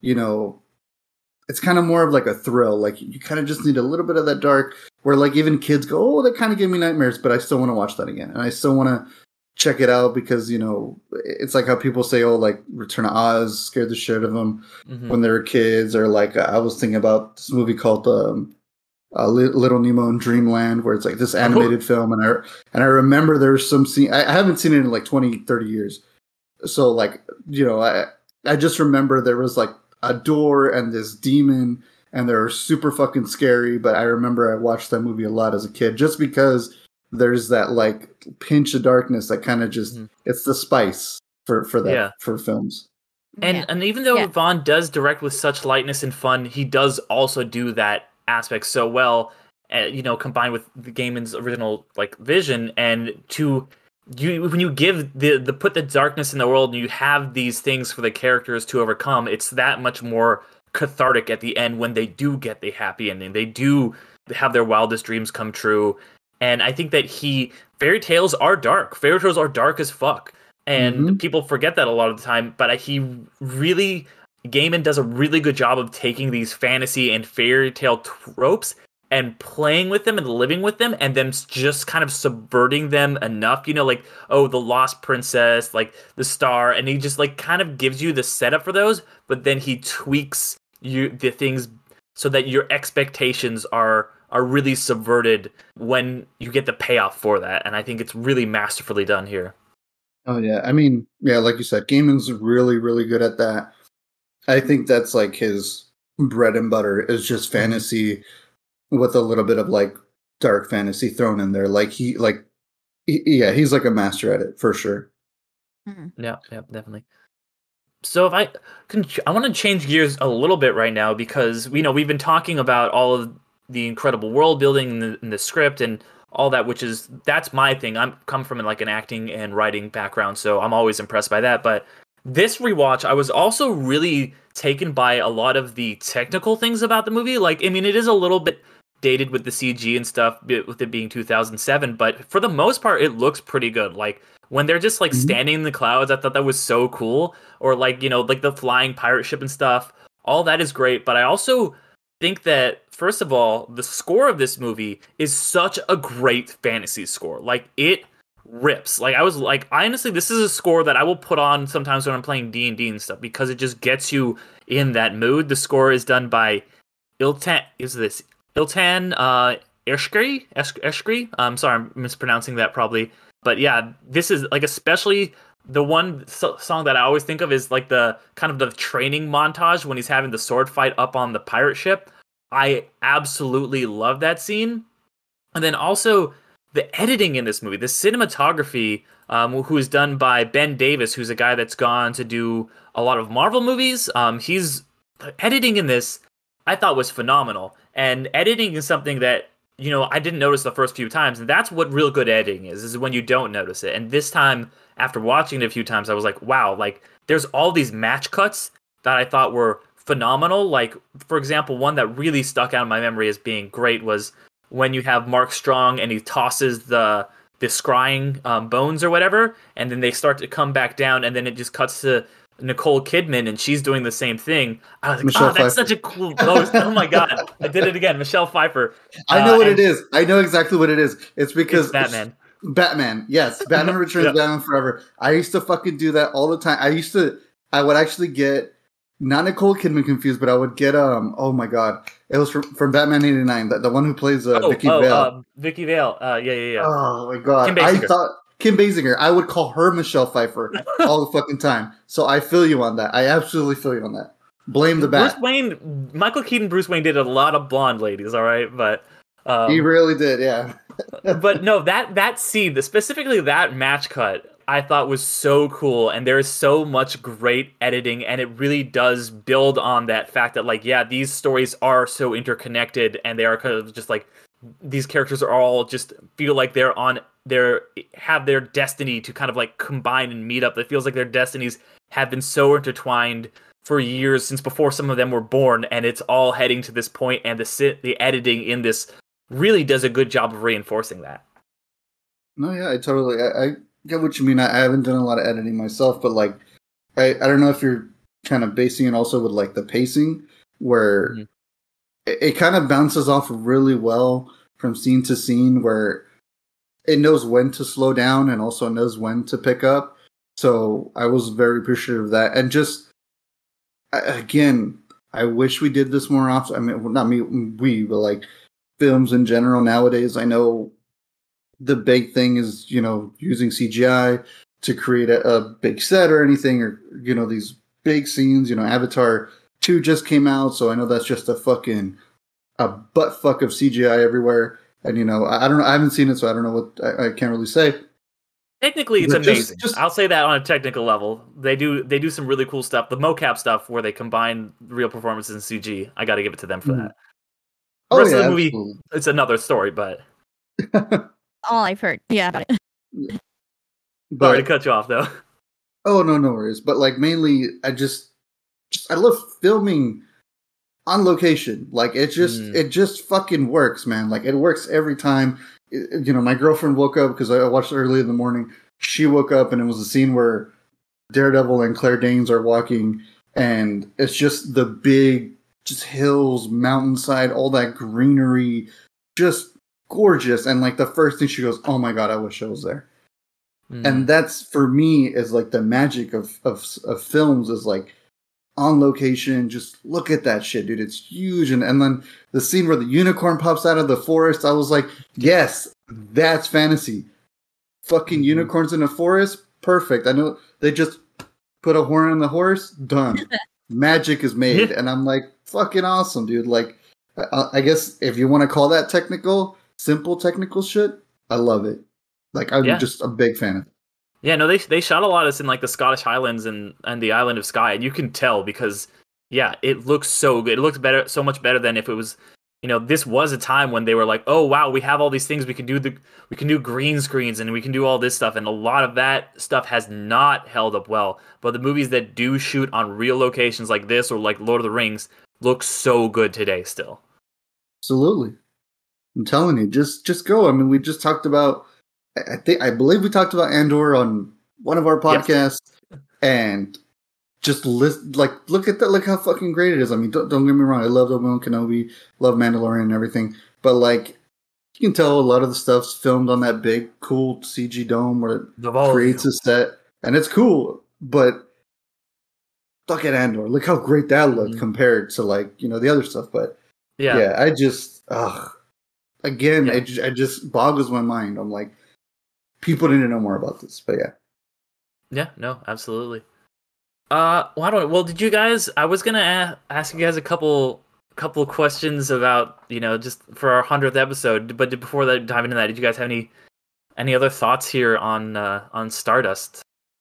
it's kind of more of like a thrill. Like, you kind of just need a little bit of that dark, where like even kids go, oh, that kind of gave me nightmares, but I still want to watch that again, and I still want to check it out because it's like how people say, oh, like Return of Oz scared the shit of them when they were kids, or like I was thinking about this movie called Little Nemo in Dreamland, where it's like this animated film, and I remember there's some scene, I haven't seen it in like 20-30 years, so like I just remember there was like a door and this demon, and they're super fucking scary. But I remember I watched that movie a lot as a kid just because there's that like pinch of darkness that kind of just it's the spice for films. And even though Vaughn does direct with such lightness and fun, he does also do that aspect so well, combined with the Gaiman's original like vision, and when you give the put the darkness in the world and you have these things for the characters to overcome, it's that much more cathartic at the end when they do get the happy ending. They do have their wildest dreams come true. And I think that fairy tales are dark. Fairy tales are dark as fuck. And people forget that a lot of the time. But Gaiman does a really good job of taking these fantasy and fairy tale tropes and playing with them and living with them, and then just kind of subverting them enough, like, oh, the Lost Princess, like the Star, and he just like kind of gives you the setup for those, but then he tweaks the things so that your expectations are really subverted when you get the payoff for that. And I think it's really masterfully done here. Oh yeah, I mean, yeah, like you said, Gaiman's really, really good at that. I think that's like his bread and butter is just fantasy with a little bit of like dark fantasy thrown in there. Like he's like a master at it for sure. Yeah, definitely. So if I want to change gears a little bit right now because we've been talking about all of the incredible world building in the script and all that, that's my thing. I'm come from like an acting and writing background, so I'm always impressed by that. But this rewatch, I was also really taken by a lot of the technical things about the movie. Like, I mean, it is a little bit dated with the CG and stuff, with it being 2007, but for the most part, it looks pretty good. Like, when they're just like standing in the clouds, I thought that was so cool. Or like, like the flying pirate ship and stuff. All that is great. But I also think that, first of all, the score of this movie is such a great fantasy score. Like, it rips. Like, I was like, honestly, this is a score that I will put on sometimes when I'm playing D&D and stuff because it just gets you in that mood. The score is done by Iltan Eshkri. I'm sorry, I'm mispronouncing that probably. But yeah, this is like, especially the one song that I always think of is like the kind of the training montage when he's having the sword fight up on the pirate ship. I absolutely love that scene. And then also the editing in this movie, the cinematography, who is done by Ben Davis, who's a guy that's gone to do a lot of Marvel movies. He's editing in this, I thought was phenomenal. And editing is something that, I didn't notice the first few times, and that's what real good editing is when you don't notice it. And this time, after watching it a few times, I was like, wow, like, there's all these match cuts that I thought were phenomenal. Like, for example, one that really stuck out in my memory as being great was when you have Mark Strong and he tosses the scrying bones or whatever, and then they start to come back down, and then it just cuts to Nicole Kidman, and she's doing the same thing. I was like, that's such a cool post. Oh my god, I did it again. Michelle Pfeiffer. I know what it is. I know exactly what it is. It's because it's Batman. Batman, yes. Batman Returns, yep. Batman Forever. I used to fucking do that all the time. I would actually get, not Nicole Kidman confused, but I would get, oh my god. It was from Batman 89, the one who plays Vicky Vale. Vicky Vale. Yeah. Oh my god. Kim Basinger. I would call her Michelle Pfeiffer all the fucking time. So I feel you on that. I absolutely feel you on that. Blame the bat. Michael Keaton Bruce Wayne did a lot of blonde ladies, all right? But he really did, yeah. But no, that scene, specifically that match cut, I thought was so cool, and there is so much great editing, and it really does build on that fact that, like, yeah, these stories are so interconnected, and they are kind of just like, these characters are all just feel like have their destiny to kind of like combine and meet up. It feels like their destinies have been so intertwined for years, since before some of them were born, and it's all heading to this point, and the editing in this really does a good job of reinforcing that. No, yeah, I get what you mean. I haven't done a lot of editing myself, but like, I don't know if you're kind of basing it also with like the pacing, where it kind of bounces off really well from scene to scene, where it knows when to slow down and also knows when to pick up. So I was very appreciative of that. And just, again, I wish we did this more often. I mean, well, not me, but like films in general nowadays. I know the big thing is, using CGI to create a big set or anything, or, these big scenes. Avatar 2 just came out, so I know that's just a butt fuck of CGI everywhere. And, I don't know, I haven't seen it, so I don't know what, I can't really say. Technically, it's amazing. I'll say that on a technical level. They do some really cool stuff. The mocap stuff where they combine real performances and CG, I got to give it to them for that. The rest of the movie, absolutely. It's another story, but... All I've heard. Yeah, about it. Sorry to cut you off, though. Oh, no worries. But, like, mainly, I love filming on location. Like, it just fucking works, man. Like, it works every time. My girlfriend woke up because I watched it early in the morning. She woke up and it was a scene where Daredevil and Claire Danes are walking, and it's just the big, just hills, mountainside, all that greenery, just gorgeous. And like the first thing she goes, "Oh my god, I wish I was there." And that's, for me, is like the magic of films, is like on location. Just look at that shit, dude. It's huge. And then the scene where the unicorn pops out of the forest, I was like, yes, that's fantasy. Fucking unicorns in a forest, perfect. I know they just put a horn on the horse, done. Magic is made. And I'm like, fucking awesome, dude. Like, I guess if you want to call that simple technical shit, I love it. Like I'm just a big fan of it. Yeah, no, they shot a lot of this in like the Scottish Highlands and the island of Skye, and you can tell because it looks so good. It looks better, so much better than if it was. This was a time when they were like, "Oh wow, we have all these things. We can do green screens and we can do all this stuff." And a lot of that stuff has not held up well. But the movies that do shoot on real locations like this or like Lord of the Rings look so good today still. Absolutely, I'm telling you, just go. I mean, we just talked about. I believe we talked about Andor on one of our podcasts, and just look at that, look how fucking great it is. I mean, don't get me wrong, I love Obi-Wan Kenobi, love Mandalorian and everything, but like you can tell a lot of the stuff's filmed on that big cool CG dome where it creates a set, and it's cool. But look at Andor, look how great that looked compared to like the other stuff. But I just it just boggles my mind. I'm like, people need to know more about this, but no, absolutely. Well, did you guys? I was gonna ask you guys a couple questions about just for our 100th episode. But before that, dive into that, did you guys have any other thoughts here on Stardust?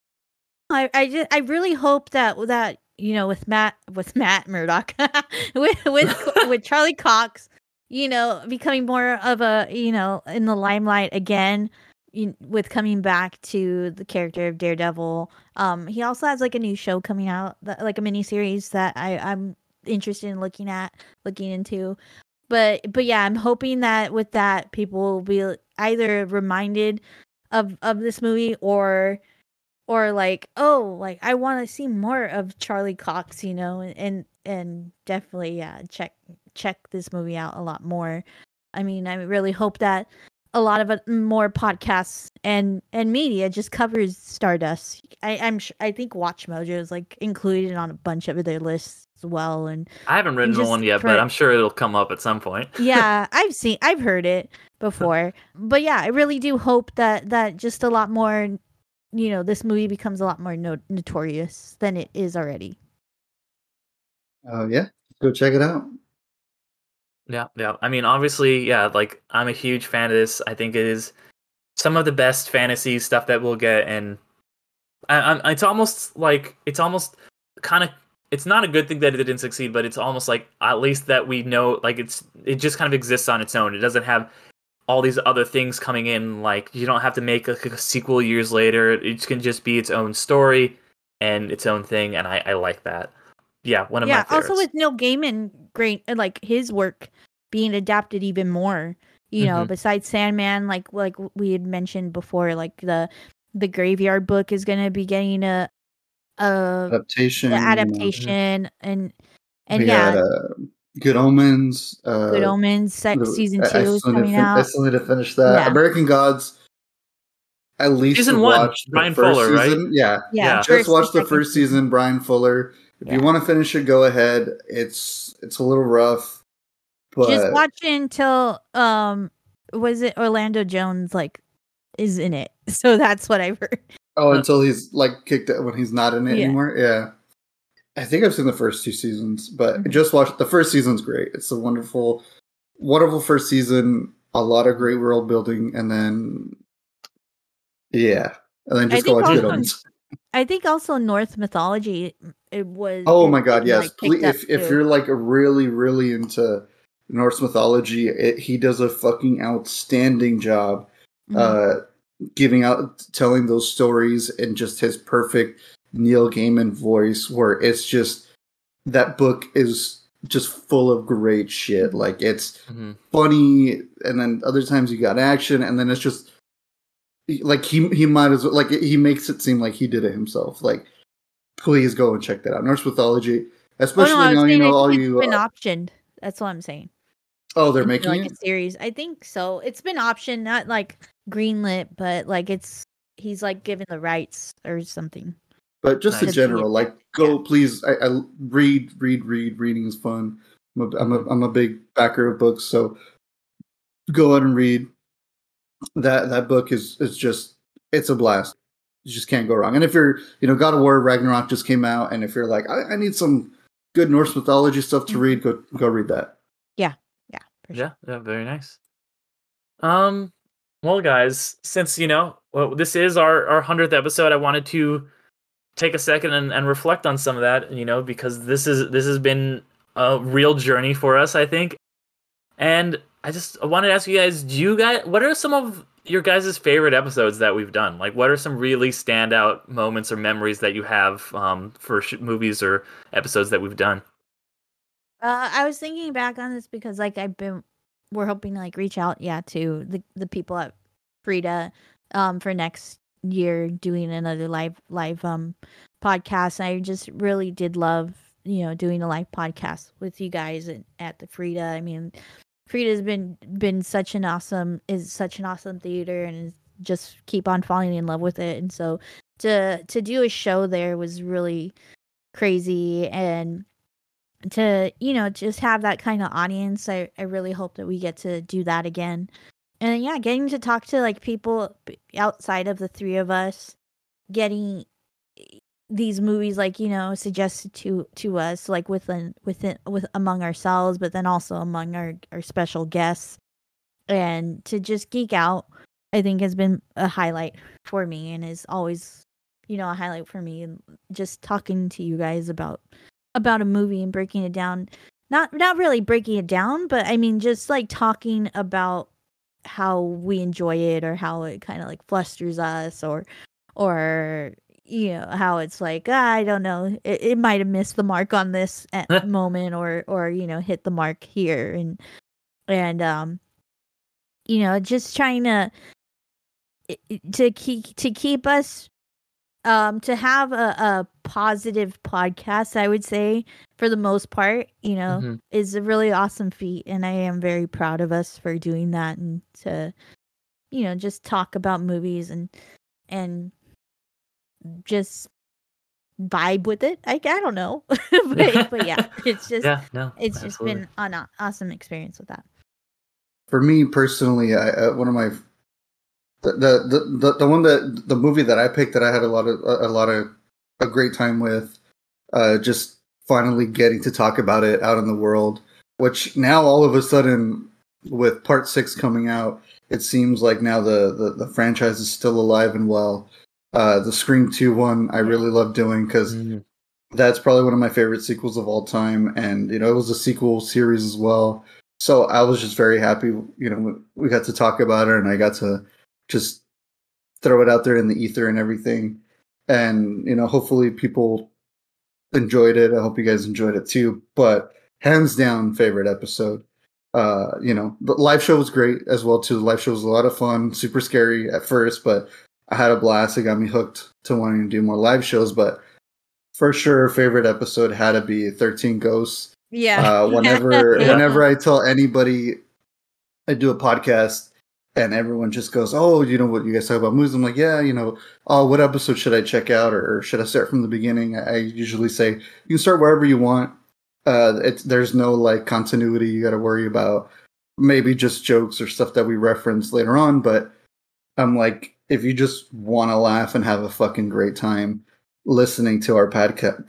I really hope that with Matt Murdock with Charlie Cox, becoming more of a in the limelight again. With coming back to the character of Daredevil, he also has like a new show coming out, like a mini series that I'm interested in looking into. But yeah, I'm hoping that with that, people will be either reminded of this movie or like, oh, like I want to see more of Charlie Cox, and definitely check this movie out a lot more. I mean, I really hope that a lot of more podcasts and media just covers Stardust. I think Watch Mojo is like included on a bunch of their lists as well. And I haven't written one yet, but I'm sure it'll come up at some point. Yeah, I've heard it before, but yeah, I really do hope that just a lot more, this movie becomes a lot more notorious than it is already. Go check it out. Yeah. I mean, obviously, like I'm a huge fan of this. I think it is some of the best fantasy stuff that we'll get, and it's almost kind of. It's not a good thing that it didn't succeed, but it's almost like at least that we know, like it just kind of exists on its own. It doesn't have all these other things coming in. Like you don't have to make a sequel years later. It can just be its own story and its own thing, and I like that. Yeah, one of my favorites. Also with Neil Gaiman, great, like his work being adapted even more. Besides Sandman, like we had mentioned before, like the Graveyard Book is going to be getting a adaptation, and Good Omens. Good Omens, season 2 is coming out. I still need to finish that. Yeah. American Gods. At least season 1, Brian Fuller, season. Right? Yeah. Just watch the first season, Brian Fuller. If you want to finish it, go ahead. It's a little rough, but just watch it until was it Orlando Jones is in it? So that's what I've heard. Oh, until he's kicked out when he's not in it anymore. Yeah, I think I've seen the first 2 seasons, but just watch the first season's great. It's a wonderful, wonderful first season. A lot of great world building, and then just go watch Good Omens. I think also Norse mythology. It was. Oh my God! Yes, please. If you're really, really into Norse mythology, he does a fucking outstanding job, telling those stories in just his perfect Neil Gaiman voice. Where it's just that book is just full of great shit. Like it's funny, and then other times you got action, and then it's just. Like he might as well he makes it seem like he did it himself. Like, please go and check that out. Norse mythology, especially now all you. It's been optioned. That's what I'm saying. Oh, they're making a series. I think so. It's been optioned, not greenlit, but he's given the rights or something. But just in general, go please. I read. Reading is fun. I'm a big backer of books, so go out and read. That book is just it's a blast. You just can't go wrong. And if you're God of War Ragnarok just came out, and if you're like I need some good Norse mythology stuff to read, go read that. Yeah, for sure. Yeah, very nice. Well, guys, since this is our 100th episode, I wanted to take a second and reflect on some of that, because this has been a real journey for us, I think. And I wanted to ask you guys, what are some of your guys' favorite episodes that we've done? Like, what are some really standout moments or memories that you have for movies or episodes that we've done? I was thinking back on this because like we're hoping to like reach out to the people at Frida for next year doing another live podcast. I just really did love doing a live podcast with you guys at the Frida. I mean, Frida's been such an awesome theater, and just keep on falling in love with it. And so to do a show there was really crazy, and to just have that kind of audience. I really hope that we get to do that again. And yeah, getting to talk to like people outside of the three of us, getting these movies like suggested to us, like with among ourselves, but then also among our special guests, and to just geek out, I think has been a highlight for me, and is always a highlight for me. And just talking to you guys about a movie and breaking it down, not really breaking it down, but I mean just like talking about how we enjoy it, or how it kind of like flusters us, or how it's like, I don't know, it might have missed the mark on this moment, or hit the mark here, and just trying to keep us to have a positive podcast, I would say, for the most part, is a really awesome feat, and I am very proud of us for doing that, and to just talk about movies and just vibe with it. I don't know, but yeah, it's just it's just been an awesome experience with that. For me personally, one of my the movie that I picked that I had a great time with, just finally getting to talk about it out in the world, which now all of a sudden with part 6 coming out, it seems like now the franchise is still alive and well. The Scream 2 one I really love doing, because that's probably one of my favorite sequels of all time, and it was a sequel series as well. So I was just very happy, we got to talk about it, and I got to just throw it out there in the ether and everything. And, hopefully people enjoyed it. I hope you guys enjoyed it too. But hands down, favorite episode. The live show was great as well too. The live show was a lot of fun, super scary at first, but I had a blast. It got me hooked to wanting to do more live shows. But for sure, favorite episode had to be 13 Ghosts. Yeah. Whenever I tell anybody I do a podcast, and everyone just goes, oh, what you guys talk about movies? I'm like, yeah, oh, what episode should I check out, or should I start from the beginning? I usually say, you can start wherever you want. There's no like continuity you got to worry about. Maybe just jokes or stuff that we reference later on. But I'm like, if you just want to laugh and have a fucking great time listening to our podcast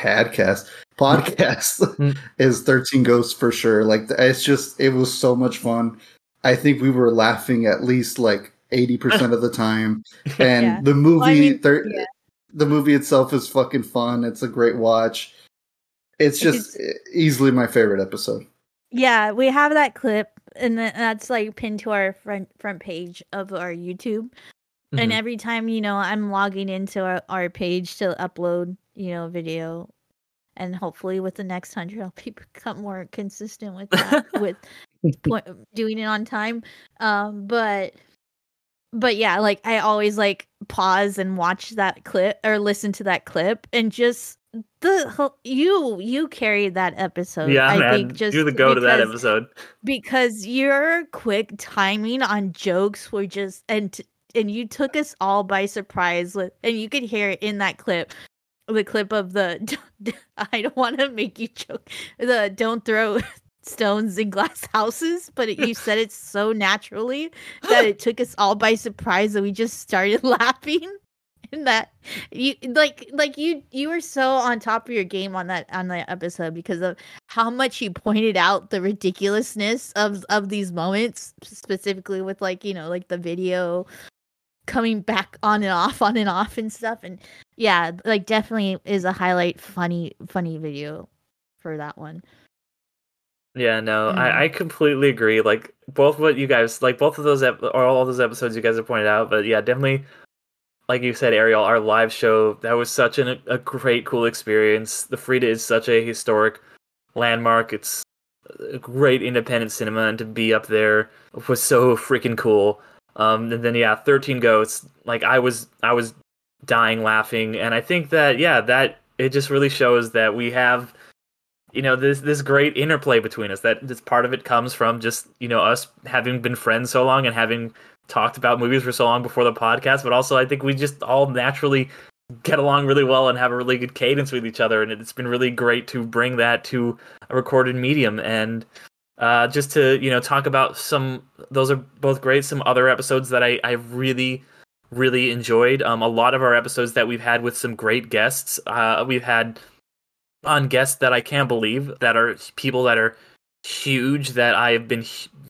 is 13 Ghosts for sure. Like, it was so much fun. I think we were laughing at least like 80% of the time, and the movie, the movie itself is fucking fun. It's a great watch. It's just easily my favorite episode. Yeah, we have that clip, and that's like pinned to our front page of our YouTube. Mm-hmm. And every time I'm logging into our page to upload video, and hopefully with the next 100 I'll become more consistent with that with doing it on time. But yeah, like I always like pause and watch that clip or listen to that clip, and just you carried that episode. Yeah, I think just you're the go to that episode, because your quick timing on jokes were just and you took us all by surprise with, and you could hear it in that clip. The clip of the I don't want to make you joke. The don't throw stones in glass houses, but you said it so naturally that it took us all by surprise, that we just started laughing. And that you like you were so on top of your game on that episode because of how much he pointed out the ridiculousness of these moments, specifically with like, you know, like the video coming back on and off and stuff. And yeah, like definitely is a highlight funny video for that one. Yeah, no, I completely agree. Like both what you guys like, both of those or all those episodes you guys have pointed out. But yeah, definitely, like you said, Ariel, our live show, that was such a great, cool experience. The Frida is such a historic landmark. It's a great independent cinema, and to be up there was so freaking cool. And then yeah, 13 Ghosts. Like I was dying laughing, and I think that that it just really shows that we have, you know, this great interplay between us. That this part of it comes from just, you know, us having been friends so long and having talked about movies for so long before the podcast, but also I think we just all naturally get along really well and have a really good cadence with each other, and it's been really great to bring that to a recorded medium. And just to, you know, talk about those are both great. Some other episodes that I really enjoyed. A lot of our episodes that we've had with some great guests. We've had on guests that I can't believe, that are people that are huge, that I've been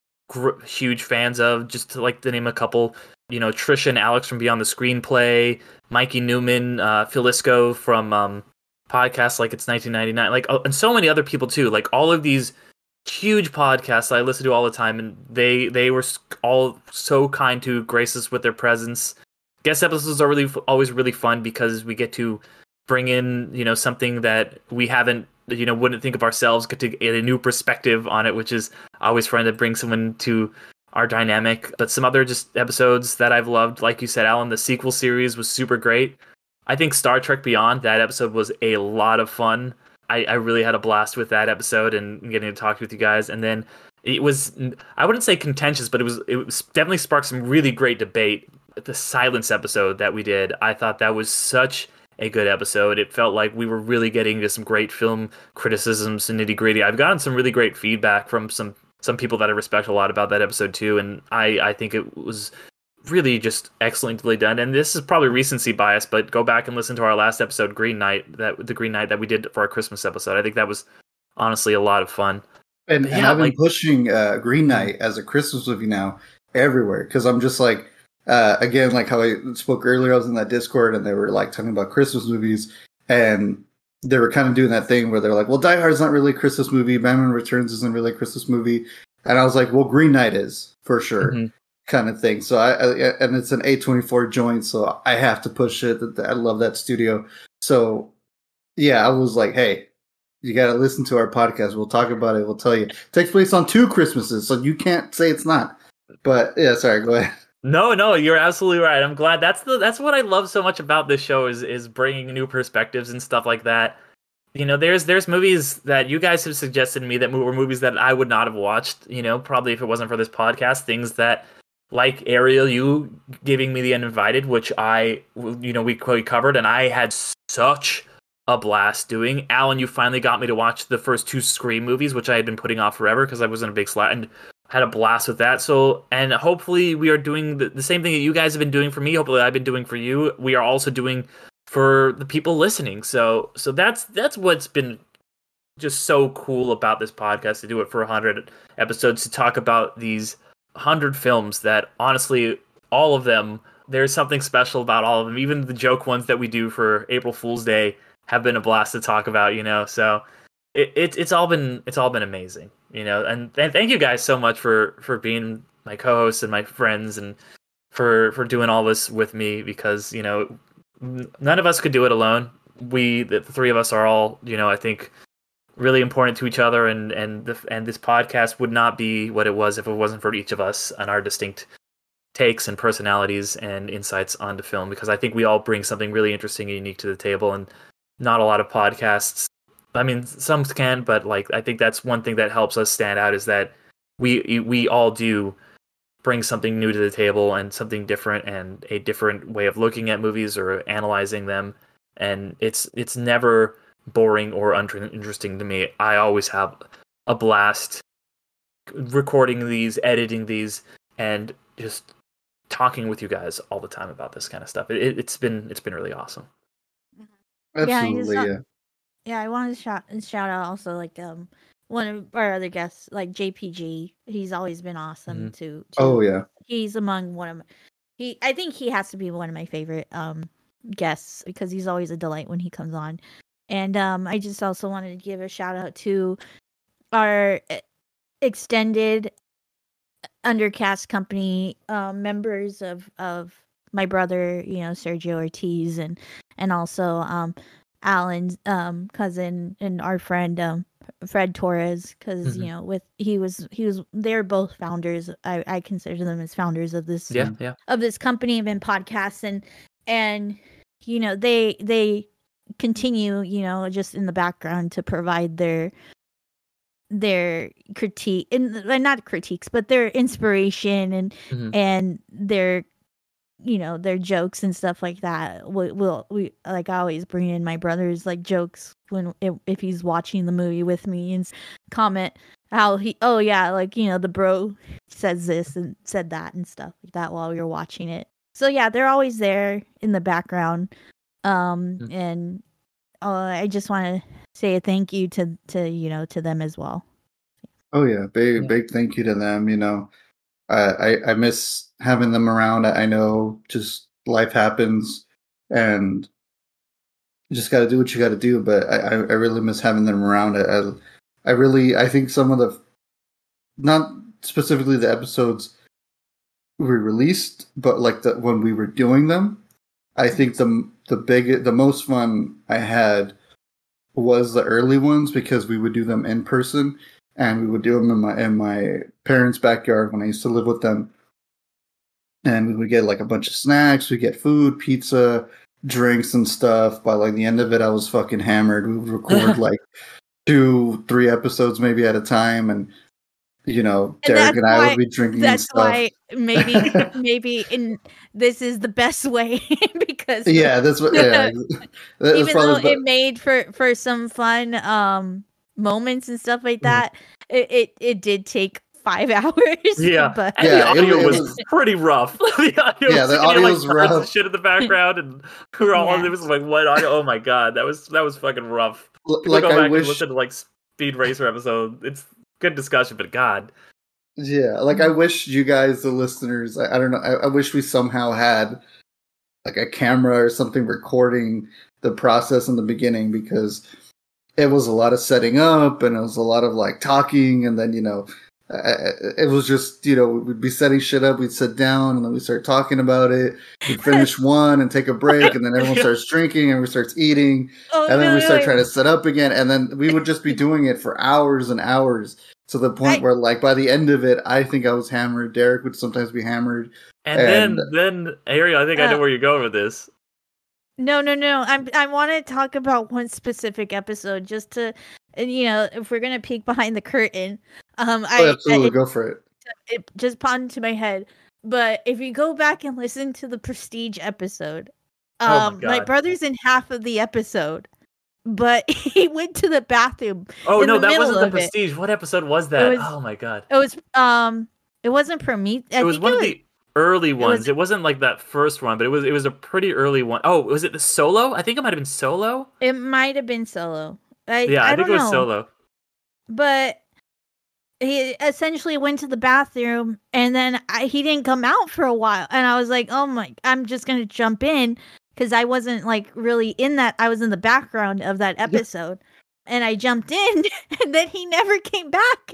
huge fans of. Just to like to name a couple, you know, Trisha and Alex from Beyond the Screenplay, Mikey Newman, Phil Isco from podcasts like It's 1999, like, and so many other people too. Like all of these huge podcasts I listen to all the time, and they were all so kind to grace us with their presence. Guest episodes are always really fun because we get to bring in, you know, something that we haven't, you know, wouldn't think of ourselves, get to get a new perspective on it, which is always fun to bring someone to our dynamic. But some other just episodes that I've loved, like you said, Alan, the sequel series was super great. I think Star Trek Beyond, that episode was a lot of fun. I really had a blast with that episode and getting to talk with you guys. And then it was, I wouldn't say contentious, but it was definitely sparked some really great debate. The Silence episode that we did, I thought that was such a good episode. It felt like we were really getting into some great film criticisms and nitty gritty. I've gotten some really great feedback from some people that I respect a lot about that episode too, and I think it was really just excellently done. And this is probably recency bias, but go back and listen to our last episode, Green Knight, the Green Knight that we did for our Christmas episode. I think that was honestly a lot of fun. And I've been pushing Green Knight as a Christmas movie now everywhere, because I'm just like, again, like how I spoke earlier, I was in that Discord and they were like talking about Christmas movies, and they were kind of doing that thing where they're like, well, Die Hard's not really a Christmas movie, Batman Returns isn't really a Christmas movie, and I was like, well, Green Knight is for sure. Mm-hmm. Kind of thing. So and it's an A24 joint, so I have to push it. I love that studio. So yeah, I was like, hey, you got to listen to our podcast. We'll talk about it. We'll tell you. It takes place on 2 Christmases, so you can't say it's not. But yeah, sorry, go ahead. No, you're absolutely right. I'm glad. That's what I love so much about this show is bringing new perspectives and stuff like that. You know, there's movies that you guys have suggested to me that were movies that I would not have watched, you know, probably if it wasn't for this podcast. Things that, like Ariel, you giving me The Uninvited, which we covered, and I had such a blast doing. Alan, you finally got me to watch the first 2 Scream movies, which I had been putting off forever because I wasn't a big slot, and had a blast with that. So, and hopefully we are doing the same thing that you guys have been doing for me. Hopefully I've been doing for you. We are also doing for the people listening. So that's what's been just so cool about this podcast, to do it for 100 episodes, to talk about these 100 films that, honestly, all of them, there's something special about all of them. Even the joke ones that we do for April Fool's Day have been a blast to talk about, you know. So it's all been amazing, you know. And thank you guys so much for being my co-hosts and my friends, and for doing all this with me, because, you know, none of us could do it alone. The 3 of us are all, you know, I think, really important to each other, and this podcast would not be what it was if it wasn't for each of us and our distinct takes and personalities and insights onto film, because I think we all bring something really interesting and unique to the table, and not a lot of podcasts, I mean, some can, but like, I think that's one thing that helps us stand out, is that we all do bring something new to the table, and something different, and a different way of looking at movies or analyzing them, and it's never boring or uninteresting to me. I always have a blast recording these, editing these, and just talking with you guys all the time about this kind of stuff. It's been really awesome. Absolutely, yeah. Yeah, I wanted to shout out also like one of our other guests, like JPG. He's always been awesome Oh yeah. He's among one of I think he has to be one of my favorite guests because he's always a delight when he comes on. And I just also wanted to give a shout out to our extended undercast company members of my brother, Sergio Ortiz, and also Alan's cousin and our friend Fred Torres, because they're both founders. I consider them as founders of this of this company and podcasts, and they continue just in the background to provide their critique and not critiques but their inspiration and their their jokes and stuff like that. We like, I always bring in my brother's like jokes if he's watching the movie with me and comment how the bro says this and said that and stuff like that while we were watching it. So yeah, they're always there in the background. And I just want to say a thank you to them as well. Oh yeah, big thank you to them. I miss having them around. I know just life happens and you just got to do what you got to do, but I really miss having them around. I think some of the, not specifically the episodes we released, but like when we were doing them, I think the most fun I had was the early ones because we would do them in person and we would do them in my parents' backyard when I used to live with them. And we would get like a bunch of snacks, we get food, pizza, drinks and stuff. By like the end of it, I was fucking hammered. We would record like 2-3 episodes maybe at a time, and Derek and I would be drinking. That's and stuff. Why maybe this is the best way because that's what. Yeah, even though it made for some fun moments and stuff like that, it did take 5 hours. Yeah, but the audio was pretty rough. The audio was rough. And shit in the background, and we were all. It was like, what audio? Oh my god, that was fucking rough. Like, go back I and wish listen to like Speed Racer episode. It's good discussion, but god. Yeah, like I wish you guys, the listeners, I don't know. I wish we somehow had like a camera or something recording the process in the beginning, because it was a lot of setting up and it was a lot of like talking, and then it was just we'd be setting shit up, we'd sit down and then we start talking about it, we'd finish one and take a break, and then everyone starts drinking and we starts eating, and then we start trying to set up again, and then we would just be doing it for hours and hours, to the point where like by the end of it I think I was hammered. Derek would sometimes be hammered, and then Ariel, I think I know where you're going with this. No. I want to talk about one specific episode just to, if we're gonna peek behind the curtain. Absolutely, go for it. It just popped into my head. But if you go back and listen to the Prestige episode, my brother's in half of the episode, but he went to the bathroom. Oh no, that wasn't the Prestige. What episode was that? Oh my god. It was it wasn't Prometheus. It was one of the early ones. It wasn't like that first one, but it was a pretty early one. Oh, was it the Solo? I think it might have been Solo. It might have been Solo. I think it was Solo. But he essentially went to the bathroom, and then he didn't come out for a while, and I was like, "Oh my!" I'm just gonna jump in because I wasn't like really in that. I was in the background of that episode. And I jumped in, and then he never came back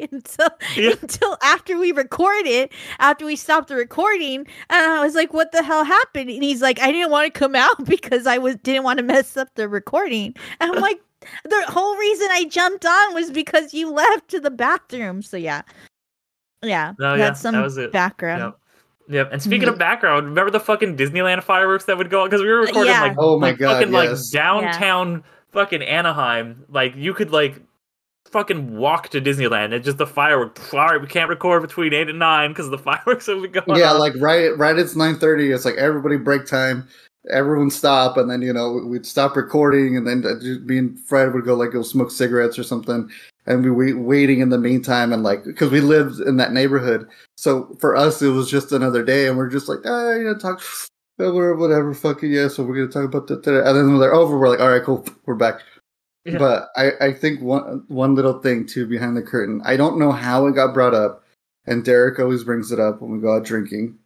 until after we recorded, after we stopped the recording. And I was like, "What the hell happened?" And he's like, "I didn't want to come out because didn't want to mess up the recording." And I'm like, "The whole reason I jumped on was because you left to the bathroom." So that's some background. Yep. And speaking of background, remember the fucking Disneyland fireworks that would go on? Because we were recording like downtown. Fucking Anaheim, like you could like fucking walk to Disneyland. It's just the fireworks. All right, we can't record between 8 and 9 because the fireworks will be going. Yeah, like right. It's 9:30. It's like everybody break time. Everyone stop, and then we'd stop recording, and then me and Fred would go smoke cigarettes or something, and we were waiting in the meantime, and like because we lived in that neighborhood, so for us it was just another day, and we're just like talk. Whatever, fucking yeah. So we're gonna talk about that today, and then when they're over, we're like, all right, cool, we're back. Yeah. But I think one little thing too behind the curtain. I don't know how it got brought up, and Derek always brings it up when we go out drinking.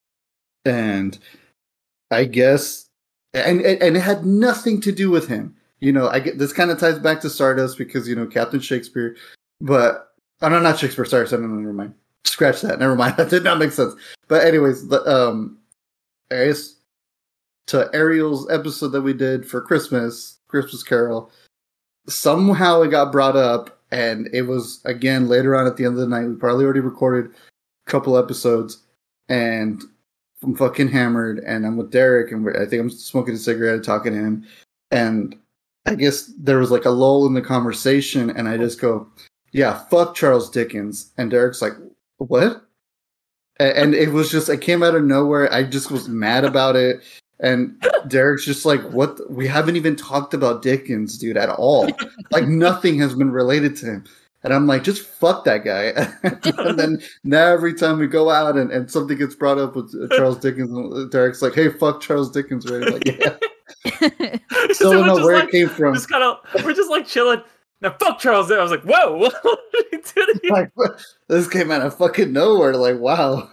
And I guess, and it had nothing to do with him. You know, I get this kind of ties back to Stardust because Captain Shakespeare, but no, not Shakespeare. Sorry, never mind. Scratch that. Never mind. That did not make sense. But anyways, I guess to Ariel's episode that we did for Christmas Carol, somehow it got brought up, and it was again later on at the end of the night. We probably already recorded a couple episodes, and I'm fucking hammered, and I'm with Derek, and I think I'm smoking a cigarette and talking to him, and I guess there was like a lull in the conversation, and I just go, "Yeah, fuck Charles Dickens," and Derek's like, "What?" And it was just, it came out of nowhere. I just was mad about it. And Derek's just like, "What? We haven't even talked about Dickens, dude, at all. Like, nothing has been related to him." And I'm like, just fuck that guy. And then now every time we go out and something gets brought up with Charles Dickens, Derek's like, "Hey, fuck Charles Dickens," right? Like, yeah. Still don't know where it came from. We're just like chilling. Now, fuck Charles Dickens. I was like, whoa, what are you doing here? Like, this came out of fucking nowhere. Like, wow.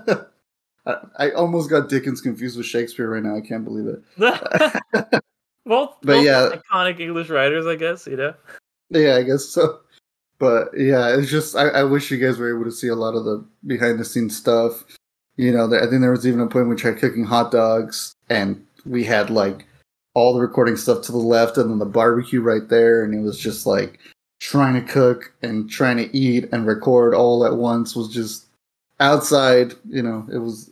I almost got Dickens confused with Shakespeare right now. I can't believe it. Both iconic English writers, I guess, Yeah, I guess so. But yeah, it's just, I wish you guys were able to see a lot of the behind the scenes stuff. I think there was even a point we tried cooking hot dogs, and we had like all the recording stuff to the left and then the barbecue right there, and it was just like trying to cook and trying to eat and record all at once was just outside. It was.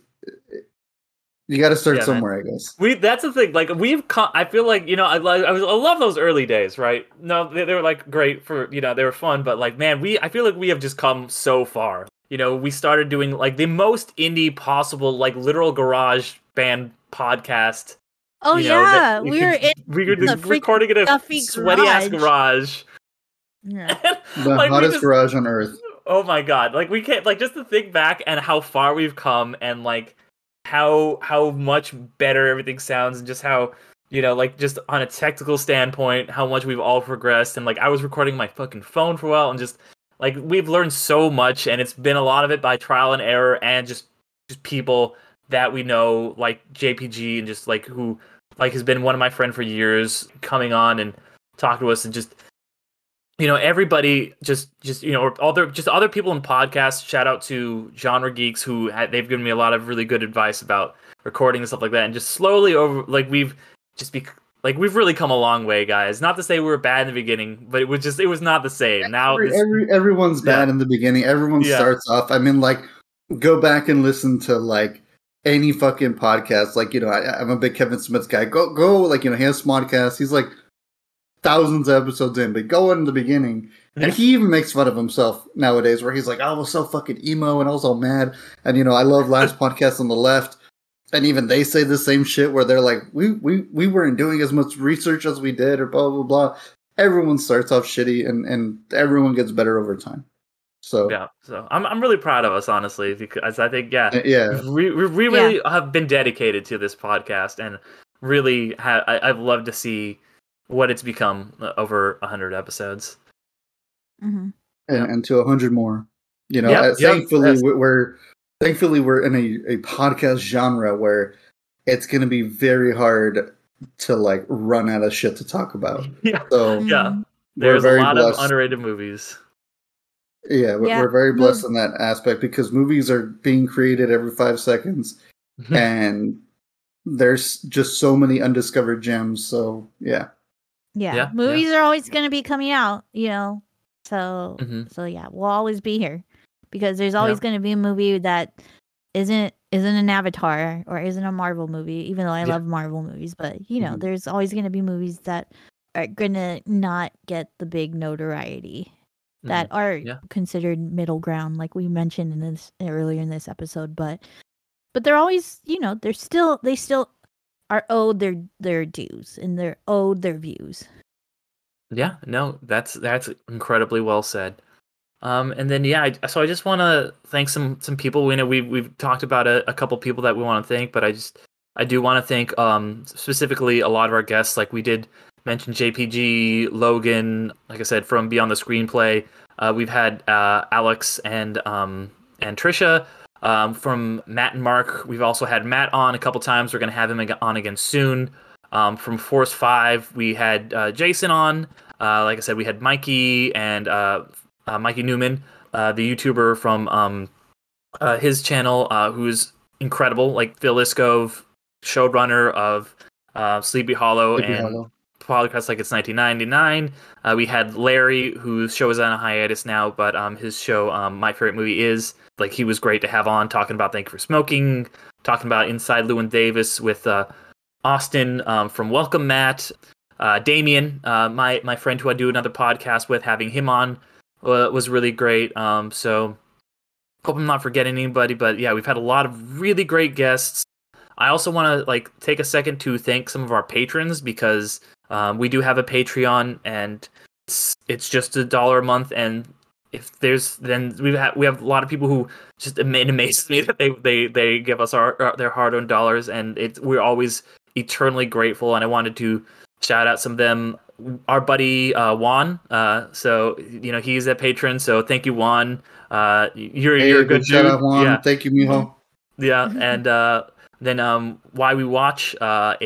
You got to start somewhere, man. I guess. That's the thing. Like I feel like I love those early days, right? No, they were like great for they were fun, but like man, I feel like we have just come so far. We started doing like the most indie possible, like literal garage band podcast. Oh yeah, we were recording in a sweaty ass garage. Yeah. The hottest garage on earth. Oh my god! Like we can't just to think back and how far we've come, and like how much better everything sounds, and just how just on a technical standpoint, how much we've all progressed. And like I was recording my fucking phone for a while, and just like we've learned so much, and it's been a lot of it by trial and error, and just people that we know, like JPG, and just like who has been one of my friends for years, coming on and talking to us, and just everybody, just other people in podcasts. Shout out to Genre Geeks, they've given me a lot of really good advice about recording and stuff like that, and just slowly over we've really come a long way, guys. Not to say we were bad in the beginning, but it was not the same. Now everyone's bad in the beginning. Everyone starts off. I mean, like, go back and listen to like any fucking podcast. Like, I'm a big Kevin Smith guy. Go like, he has Smodcast. He's like thousands of episodes in, but go in the beginning. And he even makes fun of himself nowadays, where he's like, "I was so fucking emo and I was so mad." And I love Last Podcast on the Left. And even they say the same shit, where they're like, we weren't doing as much research as we did, or blah blah blah. Everyone starts off shitty, and everyone gets better over time. So yeah, so I'm really proud of us, honestly, because I think we really have been dedicated to this podcast, and really I've loved to see what it's become over 100 episodes. Mm-hmm. And to 100 more. Thankfully we're in a podcast genre where it's going to be very hard to like run out of shit to talk about. Yeah. So there's a lot of underrated movies. Yeah, we're very blessed in that aspect, because movies are being created every 5 seconds, and there's just so many undiscovered gems. So yeah. Yeah, movies are always going to be coming out, So yeah, we'll always be here, because there's always going to be a movie that isn't an Avatar or isn't a Marvel movie, even though I love Marvel movies. But there's always going to be movies that are going to not get the big notoriety, that are considered middle ground, like we mentioned earlier in this episode. But they're always, they still are owed their dues, and they're owed their views. Yeah, no, that's incredibly well said. And then so I just want to thank some people. We've talked about a couple people that we want to thank, but I do want to thank specifically a lot of our guests. Like we did mentioned JPG, Logan, like I said, from Beyond the Screenplay. We've had Alex and Trisha. From Matt and Mark, we've also had Matt on a couple times. We're going to have him on again soon. From Force 5, we had Jason on. Like I said, we had Mikey and Mikey Newman, the YouTuber from his channel, who's incredible, like Phil Iskov, showrunner of Sleepy Hollow and Podcast Like It's 1999. We had Larry, whose show is on a hiatus now, but his show, My Favorite Movie Is, like, he was great to have on, talking about Thank You for Smoking, talking about Inside Llewyn Davis with Austin from Welcome Matt, Damien, my friend who I do another podcast with, having him on was really great. So hope I'm not forgetting anybody, but yeah, we've had a lot of really great guests. I also want to take a second to thank some of our patrons, because we do have a Patreon, and it's just $1 a month. And if there's, then we have a lot of people who just, it amazes me that they give us their hard-earned dollars, and we're always eternally grateful. And I wanted to shout out some of them. Our buddy Juan, so he's a patron, so thank you, Juan. You're a good shout dude. Out, Juan. Yeah. Thank you, Mijo. Mm-hmm. Yeah, and then Why We Watch,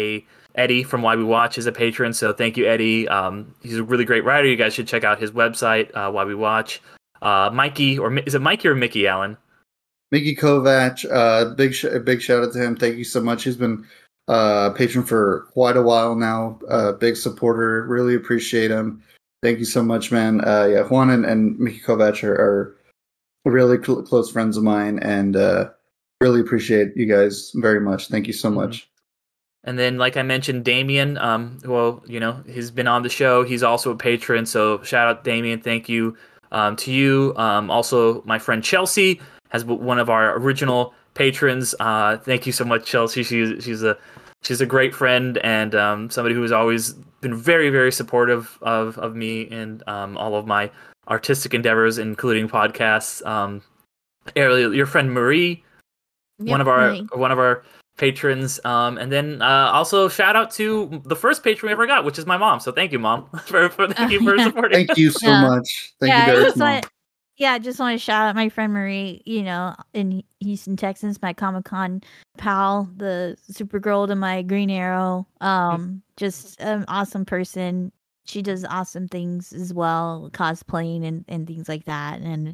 Eddie from Why We Watch is a patron, so thank you, Eddie. He's a really great writer. You guys should check out his website, Why We Watch. Mikey, or is it Mikey or Mickey, Alan? Mickey Kovac, big shout out to him. Thank you so much. He's been patron for quite a while now. Big supporter. Really appreciate him. Thank you so much, man. Yeah, Juan and Mickey Kovac are really close friends of mine, and really appreciate you guys very much. Thank you so much. And then, like I mentioned, Damien, well, he's been on the show. He's also a patron, so shout out Damien. Thank you to you. Also, my friend Chelsea has one of our original patrons. Thank you so much, Chelsea. She's a great friend, and somebody who has always been very, very supportive of me and all of my artistic endeavors, including podcasts. Your friend Marie, Yep, one of our patrons, and then also shout out to the first patron we ever got, which is my mom. So thank you, Mom, for supporting. Thank you so much. Thank you, Derek. I just want to shout out my friend Marie, in Houston, Texas, my Comic-Con pal, the Supergirl to my Green Arrow. Just an awesome person. She does awesome things as well, cosplaying and things like that. And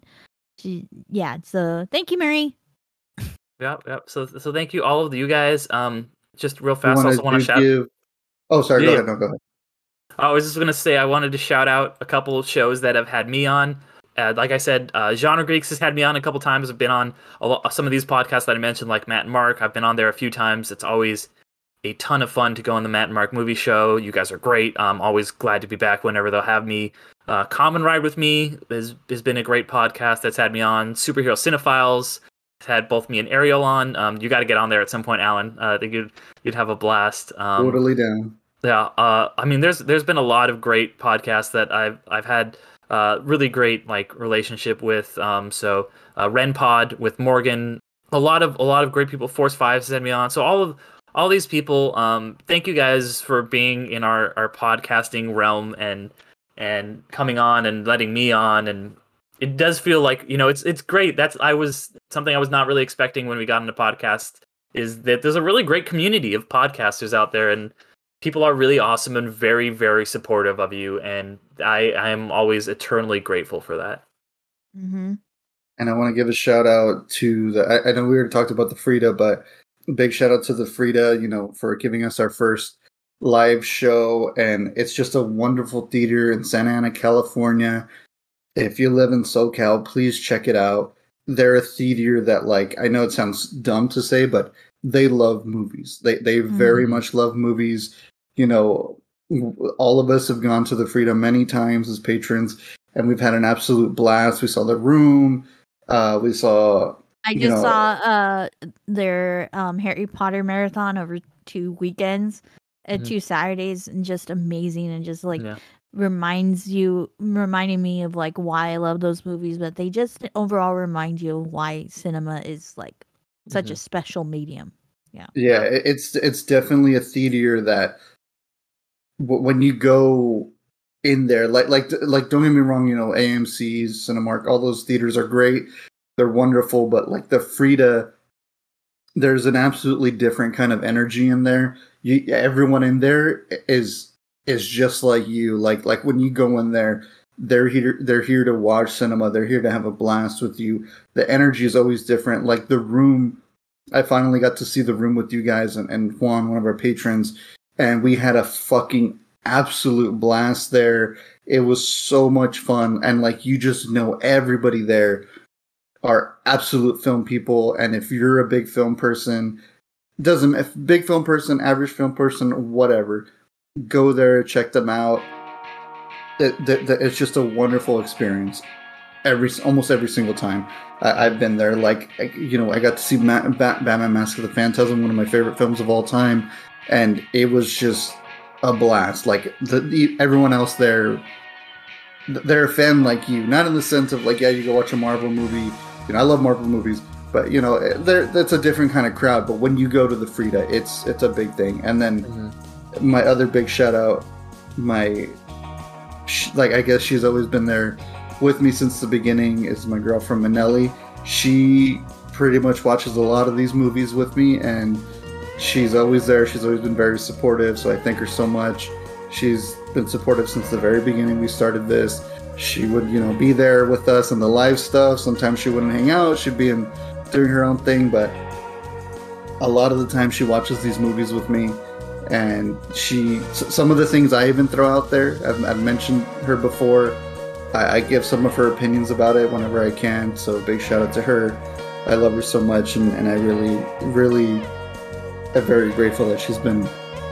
so thank you, Marie. Yep. So thank you, all of you guys. Just real fast, I also want to shout. Oh, sorry. Go ahead. No, go ahead. I was just gonna say I wanted to shout out a couple of shows that have had me on. Like I said, Genre Greeks has had me on a couple times. I've been on some of these podcasts that I mentioned, like Matt and Mark. I've been on there a few times. It's always a ton of fun to go on the Matt and Mark movie show. You guys are great. I'm always glad to be back whenever they'll have me. Common Ride with Me has been a great podcast that's had me on. Superhero Cinephiles has had both me and Ariel on. You got to get on there at some point, Alan. I think you'd have a blast. Totally down. Yeah. I mean, there's been a lot of great podcasts that I've had really great relationship with. So Ren Pod with Morgan, a lot of great people. Force 5 sent me on. So all these people, thank you guys for being in our podcasting realm and coming on and letting me on. And it does feel like, it's great. Something I was not really expecting when we got into podcast, is that there's a really great community of podcasters out there, and people are really awesome and very, very supportive of you. And I am always eternally grateful for that. Mm-hmm. And I want to give a shout out to I know we already talked about the Frida, but big shout out to the Frida, for giving us our first live show. And it's just a wonderful theater in Santa Ana, California. If you live in SoCal, please check it out. They're a theater that, I know it sounds dumb to say, but they love movies. They very much love movies. All of us have gone to the Frida many times as patrons, and we've had an absolute blast. We saw The Room. We saw... I just saw their Harry Potter marathon over 2 weekends, 2 Saturdays, and just amazing, and just reminding me of why I love those movies, but they just overall remind you of why cinema is such a special medium. Yeah, it's definitely a theater that when you go in there, like don't get me wrong, you know, AMC's, Cinemark, all those theaters are great, they're wonderful, but like the Frida, there's an absolutely different kind of energy in there. Everyone in there is just like you. Like when you go in there, they're here to watch cinema. They're here to have a blast with you. The energy is always different. Like the room, I finally got to see the room with you guys and Juan, one of our patrons, and we had a fucking absolute blast there. It was so much fun, and like you just know everybody there are absolute film people, and if you're a big film person, if big film person, average film person, whatever, go there, check them out. It's just a wonderful experience. Almost every single time I've been there. Like, you know, I got to see Batman: Mask of the Phantasm, one of my favorite films of all time, and it was just a blast. Like everyone else there, they're a fan like you, not in the sense of like, yeah, you go watch a Marvel movie. You know, I love Marvel movies, but you know, that's a different kind of crowd. But when you go to the Frida, it's a big thing. And then my other big shout out, I guess she's always been there with me since the beginning, is my girlfriend Manelli. She pretty much watches a lot of these movies with me, and she's always there. She's always been very supportive, so I thank her so much. She's been supportive since the very beginning we started this. She would, you know, be there with us in the live stuff. Sometimes she wouldn't hang out. She'd be doing her own thing, but a lot of the time she watches these movies with me, and some of the things I even throw out there, I've mentioned her before. I give some of her opinions about it whenever I can, so big shout out to her. I love her so much, and I really, really am very grateful that she's been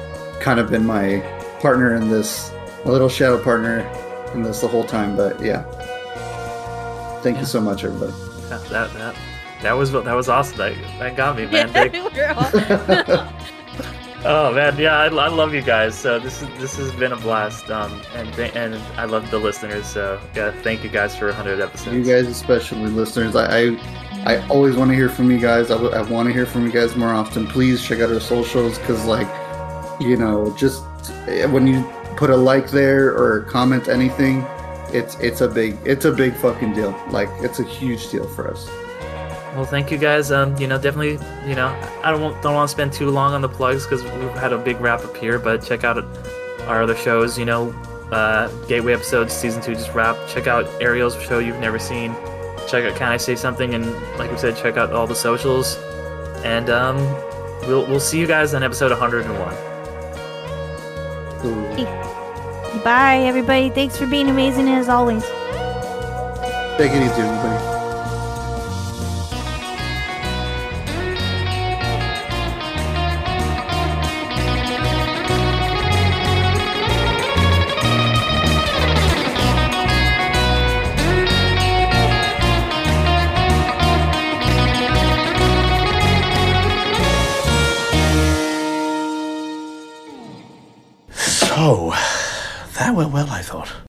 my partner in this, a little shadow partner in this the whole time. But yeah, thank you so much, everybody. That was awesome. That got me, man. Oh man, yeah, I love you guys. So this has been a blast. And I love the listeners. So yeah, thank you guys for 100 episodes. You guys, especially listeners. I always want to hear from you guys. I want to hear from you guys more often. Please check out our socials, because like, you know, just when you put a like there or comment anything, it's a big fucking deal. Like, it's a huge deal for us. Well, thank you guys. You know, definitely, you know, I don't want to spend too long on the plugs because we've had a big wrap up here, but check out our other shows, you know, Gateway Episodes Season 2 just wrapped. Check out Ariel's show you've never seen. Check out Can I Say Something? And like we said, check out all the socials. And we'll see you guys on episode 101. Ooh. Bye, everybody. Thanks for being amazing as always. Take it easy, everybody. So, that went well, I thought.